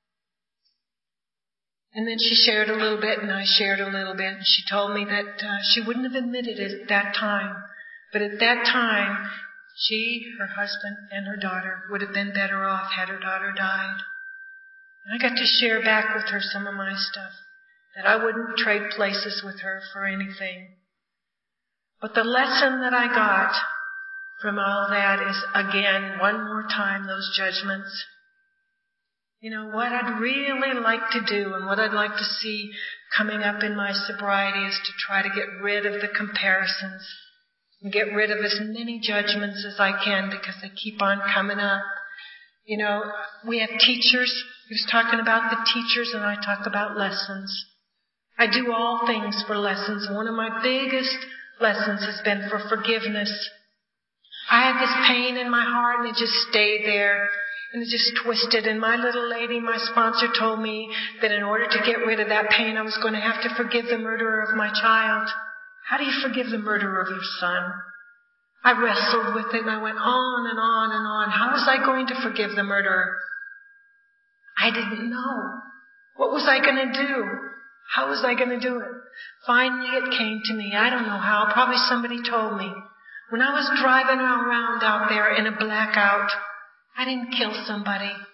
S3: And then she shared a little bit, and I shared a little bit, and she told me that she wouldn't have admitted it at that time. But at that time, she, her husband, and her daughter would have been better off had her daughter died. And I got to share back with her some of my stuff, that I wouldn't trade places with her for anything. But the lesson that I got from all that is, again, one more time, those judgments. You know, what I'd really like to do and what I'd like to see coming up in my sobriety is to try to get rid of the comparisons and get rid of as many judgments as I can, because they keep on coming up. You know, we have teachers. He was talking about the teachers, and I talk about lessons. I do all things for lessons. One of my biggest lessons has been for forgiveness. I had this pain in my heart, and it just stayed there. And it just twisted. And my little lady, my sponsor, told me that in order to get rid of that pain, I was going to have to forgive the murderer of my child. How do you forgive the murderer of your son? I wrestled with it, and I went on and on and on. How was I going to forgive the murderer? I didn't know. What was I going to do? How was I going to do it? Finally, it came to me. I don't know how. Probably somebody told me. When I was driving around out there in a blackout, I didn't kill somebody.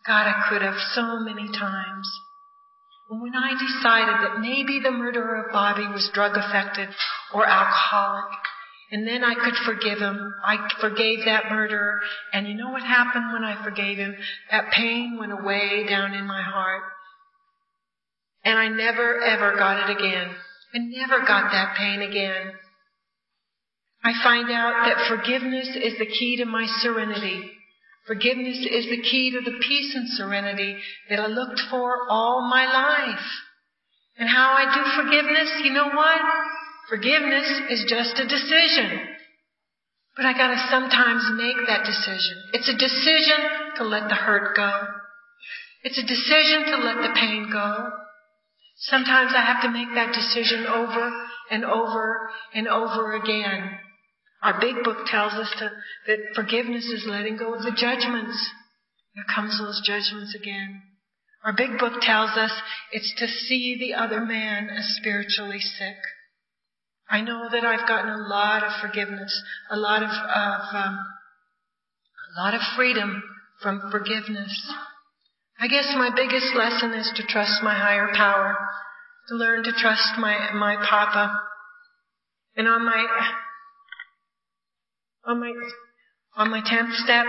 S3: God, I could have so many times. And when I decided that maybe the murderer of Bobby was drug affected or alcoholic, and then I could forgive him, I forgave that murderer, and you know what happened when I forgave him? That pain went away down in my heart. And I never ever got it again. I never got that pain again. I find out that forgiveness is the key to my serenity. Forgiveness is the key to the peace and serenity that I looked for all my life. And how I do forgiveness, you know what? Forgiveness is just a decision. But I gotta sometimes make that decision. It's a decision to let the hurt go. It's a decision to let the pain go. Sometimes I have to make that decision over and over and over again. Our big book tells us that forgiveness is letting go of the judgments. Here comes those judgments again. Our big book tells us it's to see the other man as spiritually sick. I know that I've gotten a lot of forgiveness, a lot of freedom from forgiveness. I guess my biggest lesson is to trust my higher power, to learn to trust my Papa. And on my 10th step,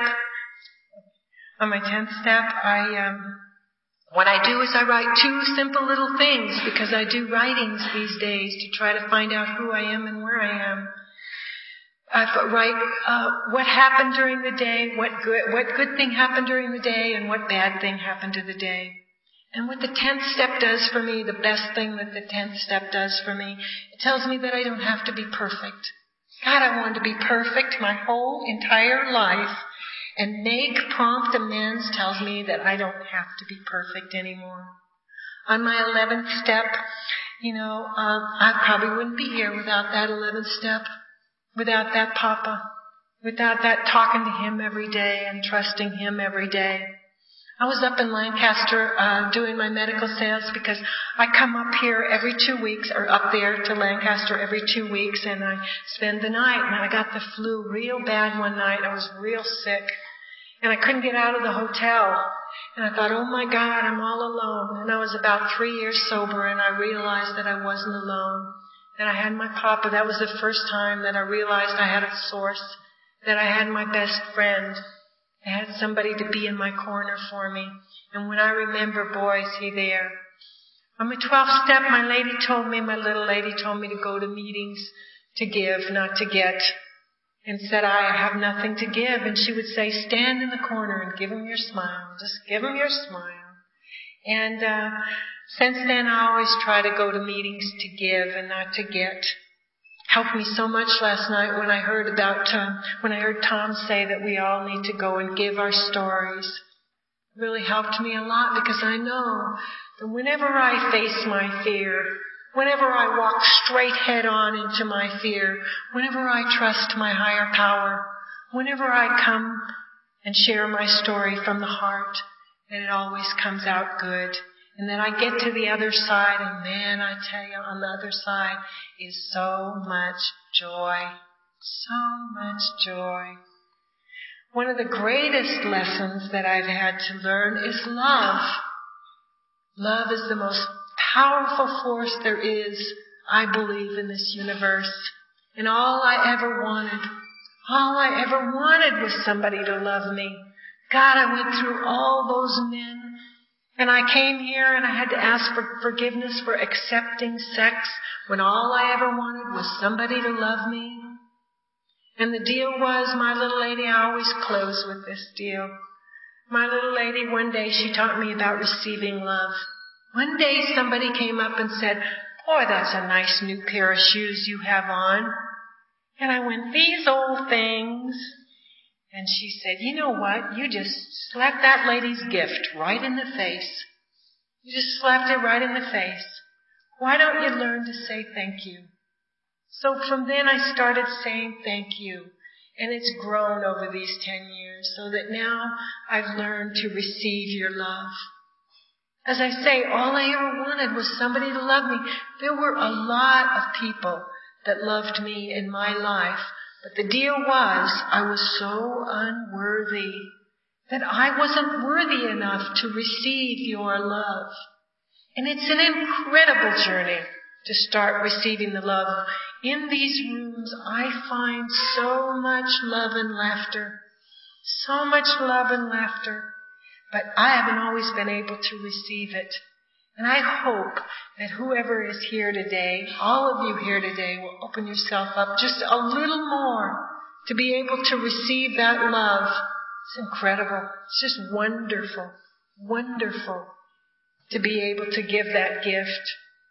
S3: what I do is I write 2 simple little things, because I do writings these days to try to find out who I am and where I am. I write what happened during the day, what good thing happened during the day, and what bad thing happened to the day. And what the 10th step does for me, the best thing that the 10th step does for me, it tells me that I don't have to be perfect. God, I wanted to be perfect my whole entire life. And make prompt amends tells me that I don't have to be perfect anymore. On my 11th step, I probably wouldn't be here without that 11th step, without that Papa, without that talking to him every day and trusting him every day. I was up in Lancaster doing my medical sales, because I come up here every 2 weeks, or up there to Lancaster every 2 weeks, and I spend the night. And I got the flu real bad one night. I was real sick, and I couldn't get out of the hotel. And I thought, oh my God, I'm all alone. And I was about 3 years sober, and I realized that I wasn't alone. And I had my Papa. That was the first time that I realized I had a source, that I had my best friend. I had somebody to be in my corner for me. And when I remember, boy, is he there. On my 12th step, my little lady told me to go to meetings to give, not to get. And said, I have nothing to give. And she would say, stand in the corner and give him your smile. Just give him your smile. And since then, I always try to go to meetings to give and not to get. Helped me so much last night when I heard Tom say that we all need to go and give our stories. It really helped me a lot, because I know that whenever I face my fear, whenever I walk straight head on into my fear, whenever I trust my higher power, whenever I come and share my story from the heart, that it always comes out good. And then I get to the other side, and man, I tell you, on the other side is so much joy. So much joy. One of the greatest lessons that I've had to learn is love. Love is the most powerful force there is, I believe, in this universe. And all I ever wanted was somebody to love me. God, I went through all those men. And I came here and I had to ask for forgiveness for accepting sex when all I ever wanted was somebody to love me. And the deal was, my little lady, I always close with this deal. My little lady, one day she taught me about receiving love. One day somebody came up and said, boy, that's a nice new pair of shoes you have on. And I went, these old things. And she said, you know what? You just slapped that lady's gift right in the face. You just slapped it right in the face. Why don't you learn to say thank you? So from then I started saying thank you. And it's grown over these 10 years, so that now I've learned to receive your love. As I say, all I ever wanted was somebody to love me. There were a lot of people that loved me in my life. But the deal was, I was so unworthy. that I wasn't worthy enough to receive your love. And it's an incredible journey to start receiving the love. In these rooms, I find so much love and laughter. So much love and laughter. But I haven't always been able to receive it. And I hope that whoever is here today, all of you here today, will open yourself up just a little more to be able to receive that love. It's incredible. It's just wonderful, wonderful to be able to give that gift.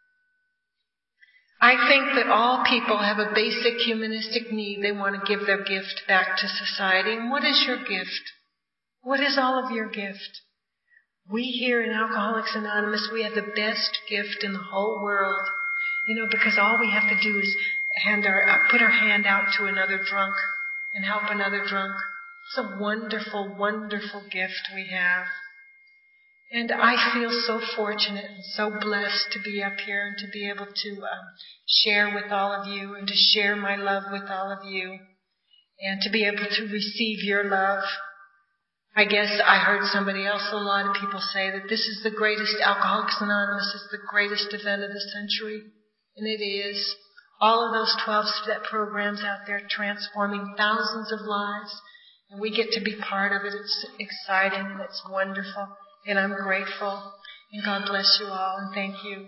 S3: I think that all people have a basic humanistic need. They want to give their gift back to society. And what is your gift? What is all of your gift? We here in Alcoholics Anonymous, we have the best gift in the whole world. Because all we have to do is put our hand out to another drunk and help another drunk. It's a wonderful, wonderful gift we have. And I feel so fortunate and so blessed to be up here and to be able to share with all of you and to share my love with all of you and to be able to receive your love. I guess I heard somebody else, a lot of people say that this is the greatest, Alcoholics Anonymous is the greatest event of the century. And it is. All of those 12-step programs out there transforming thousands of lives. And we get to be part of it. It's exciting and it's wonderful. And I'm grateful. And God bless you all and thank you.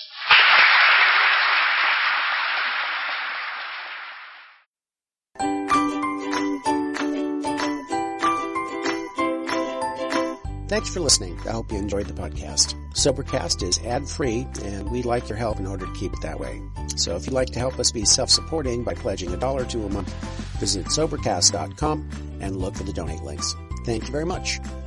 S1: Thanks for listening. I hope you enjoyed the podcast. Sobercast is ad-free, and we'd like your help in order to keep it that way. So if you'd like to help us be self-supporting by pledging $1 or $2 a month, visit Sobercast.com and look for the donate links. Thank you very much.